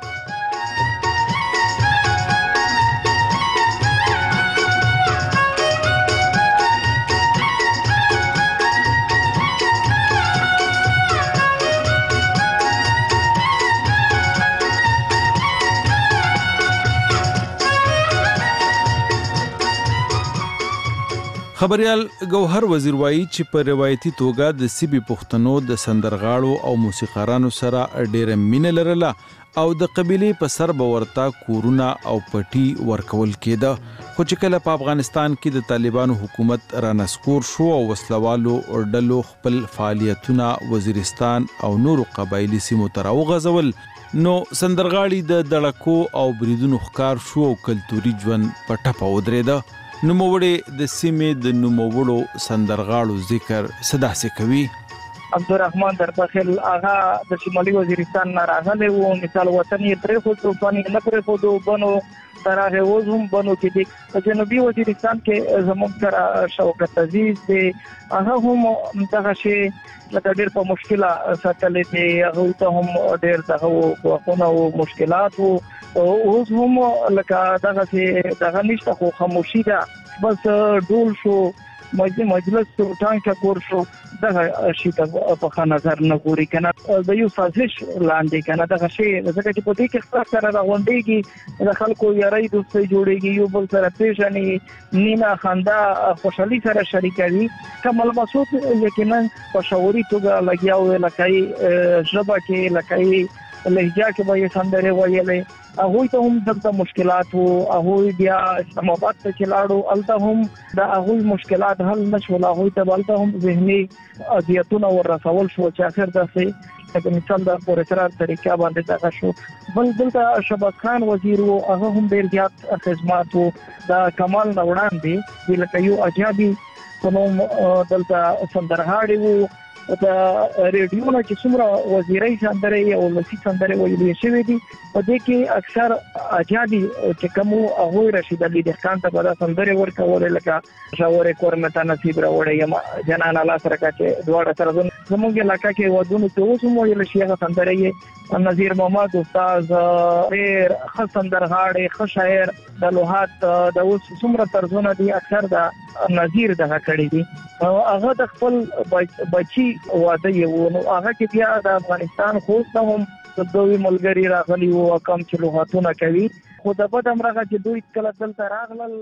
خبريال ګوهر وزیر وایي چې په روایتي توګه د سیبي پښتنو د سندرغاړو او موسیقارانو سره ډېره مینه لرله او د قبيلې په سر به ورته کورونه او پټي ورکول کېده خو چې کله په افغانستان کې د طالبانو حکومت را نسکور شو او وسلوالو ډلو خپل فعالیتونه وزیرستان او نورو قبایلی سیمو ته راوغځول نو سندرغاړي د دړکو او بریدونو ښکار شو او کلتوري ژوند په ټپه ودرېده. نوموړی د سیمې د نوموړو سندرغاړو ذکر صداسې کوي. عبدالرحمن دربخیل هغه د شمالي وزیرستان نه راغلی و مثال وطن یې پرېښود فن یې نه پرېښودو بنو سره هغې اوس هم بنو کې دي. په جنوبي وزیرستان کې زموږ سره شوکت عزیز دی هغه هم دغه شی لکه ډېر په مشکله ساتلی دی هغوی ته هم ډېر دغه ګواښونه او مشکلات و اوس هم لکه دغسې دغه نشته خو خاموشي ده بس ډول شو مجلس شو ټانکه کور شو دغه شي ته په ښه نظر نه ګوري که نه د یو سازش لاندې که نه دغه شی ځکه چې په دې کې خلک سره راغونډېږي د خلکو یارۍ دوستۍ جوړېږي یو بل سره پېژني مینه خندا خوشحالي سره شریکوي کمال مسعود یقینا په شعوري توګه لګیا و لکه یې ژبه کې لکه یې لهجه کې به یې سندرې ویلې هغه ته هم دغه مشکلات وو هغه بیا اسلام آباد ته چلاړو الته هم د هغه مشکلات حل نشول هغه ته بلته هم ذهني اذیتونه ورسول شو چې اخر داسې د مثال د پورترار طریقه باندې دا شو بل دلته شباز خان وزیر او هغه هم ډیر زیات خدمات او د کمال نوړان دي لکه یو اجابي کوم دلته سندرهاړي وو د ریډیو نه چې څومره وزیرای سندره او لسی سندره ویلې شوې دي په دې کې اکثر اجادي چې کوم هغه رشید علي دهقان ته په سندره ورکول لکه شاور کورمتا نصیب راوړی یم جنان الله سره چې دواړه سره زموږ علاقې کې ودونو ته اوس مو ویل شي هغه سندره یې نذیر محمد استاد ډېر ښه سندرغاړی ښه شاعر د لوحات د اوس څومره طرزونه دي اکثر د نذیر دغه کړی دي هغه د خپل بچي واده یو نو هغه کې بیا د افغانستان خوسته هم د دوی ملګری راغلی او کم چې لوحاتونه کوي خو د بد امرغه چې دوی کله دلته راغلل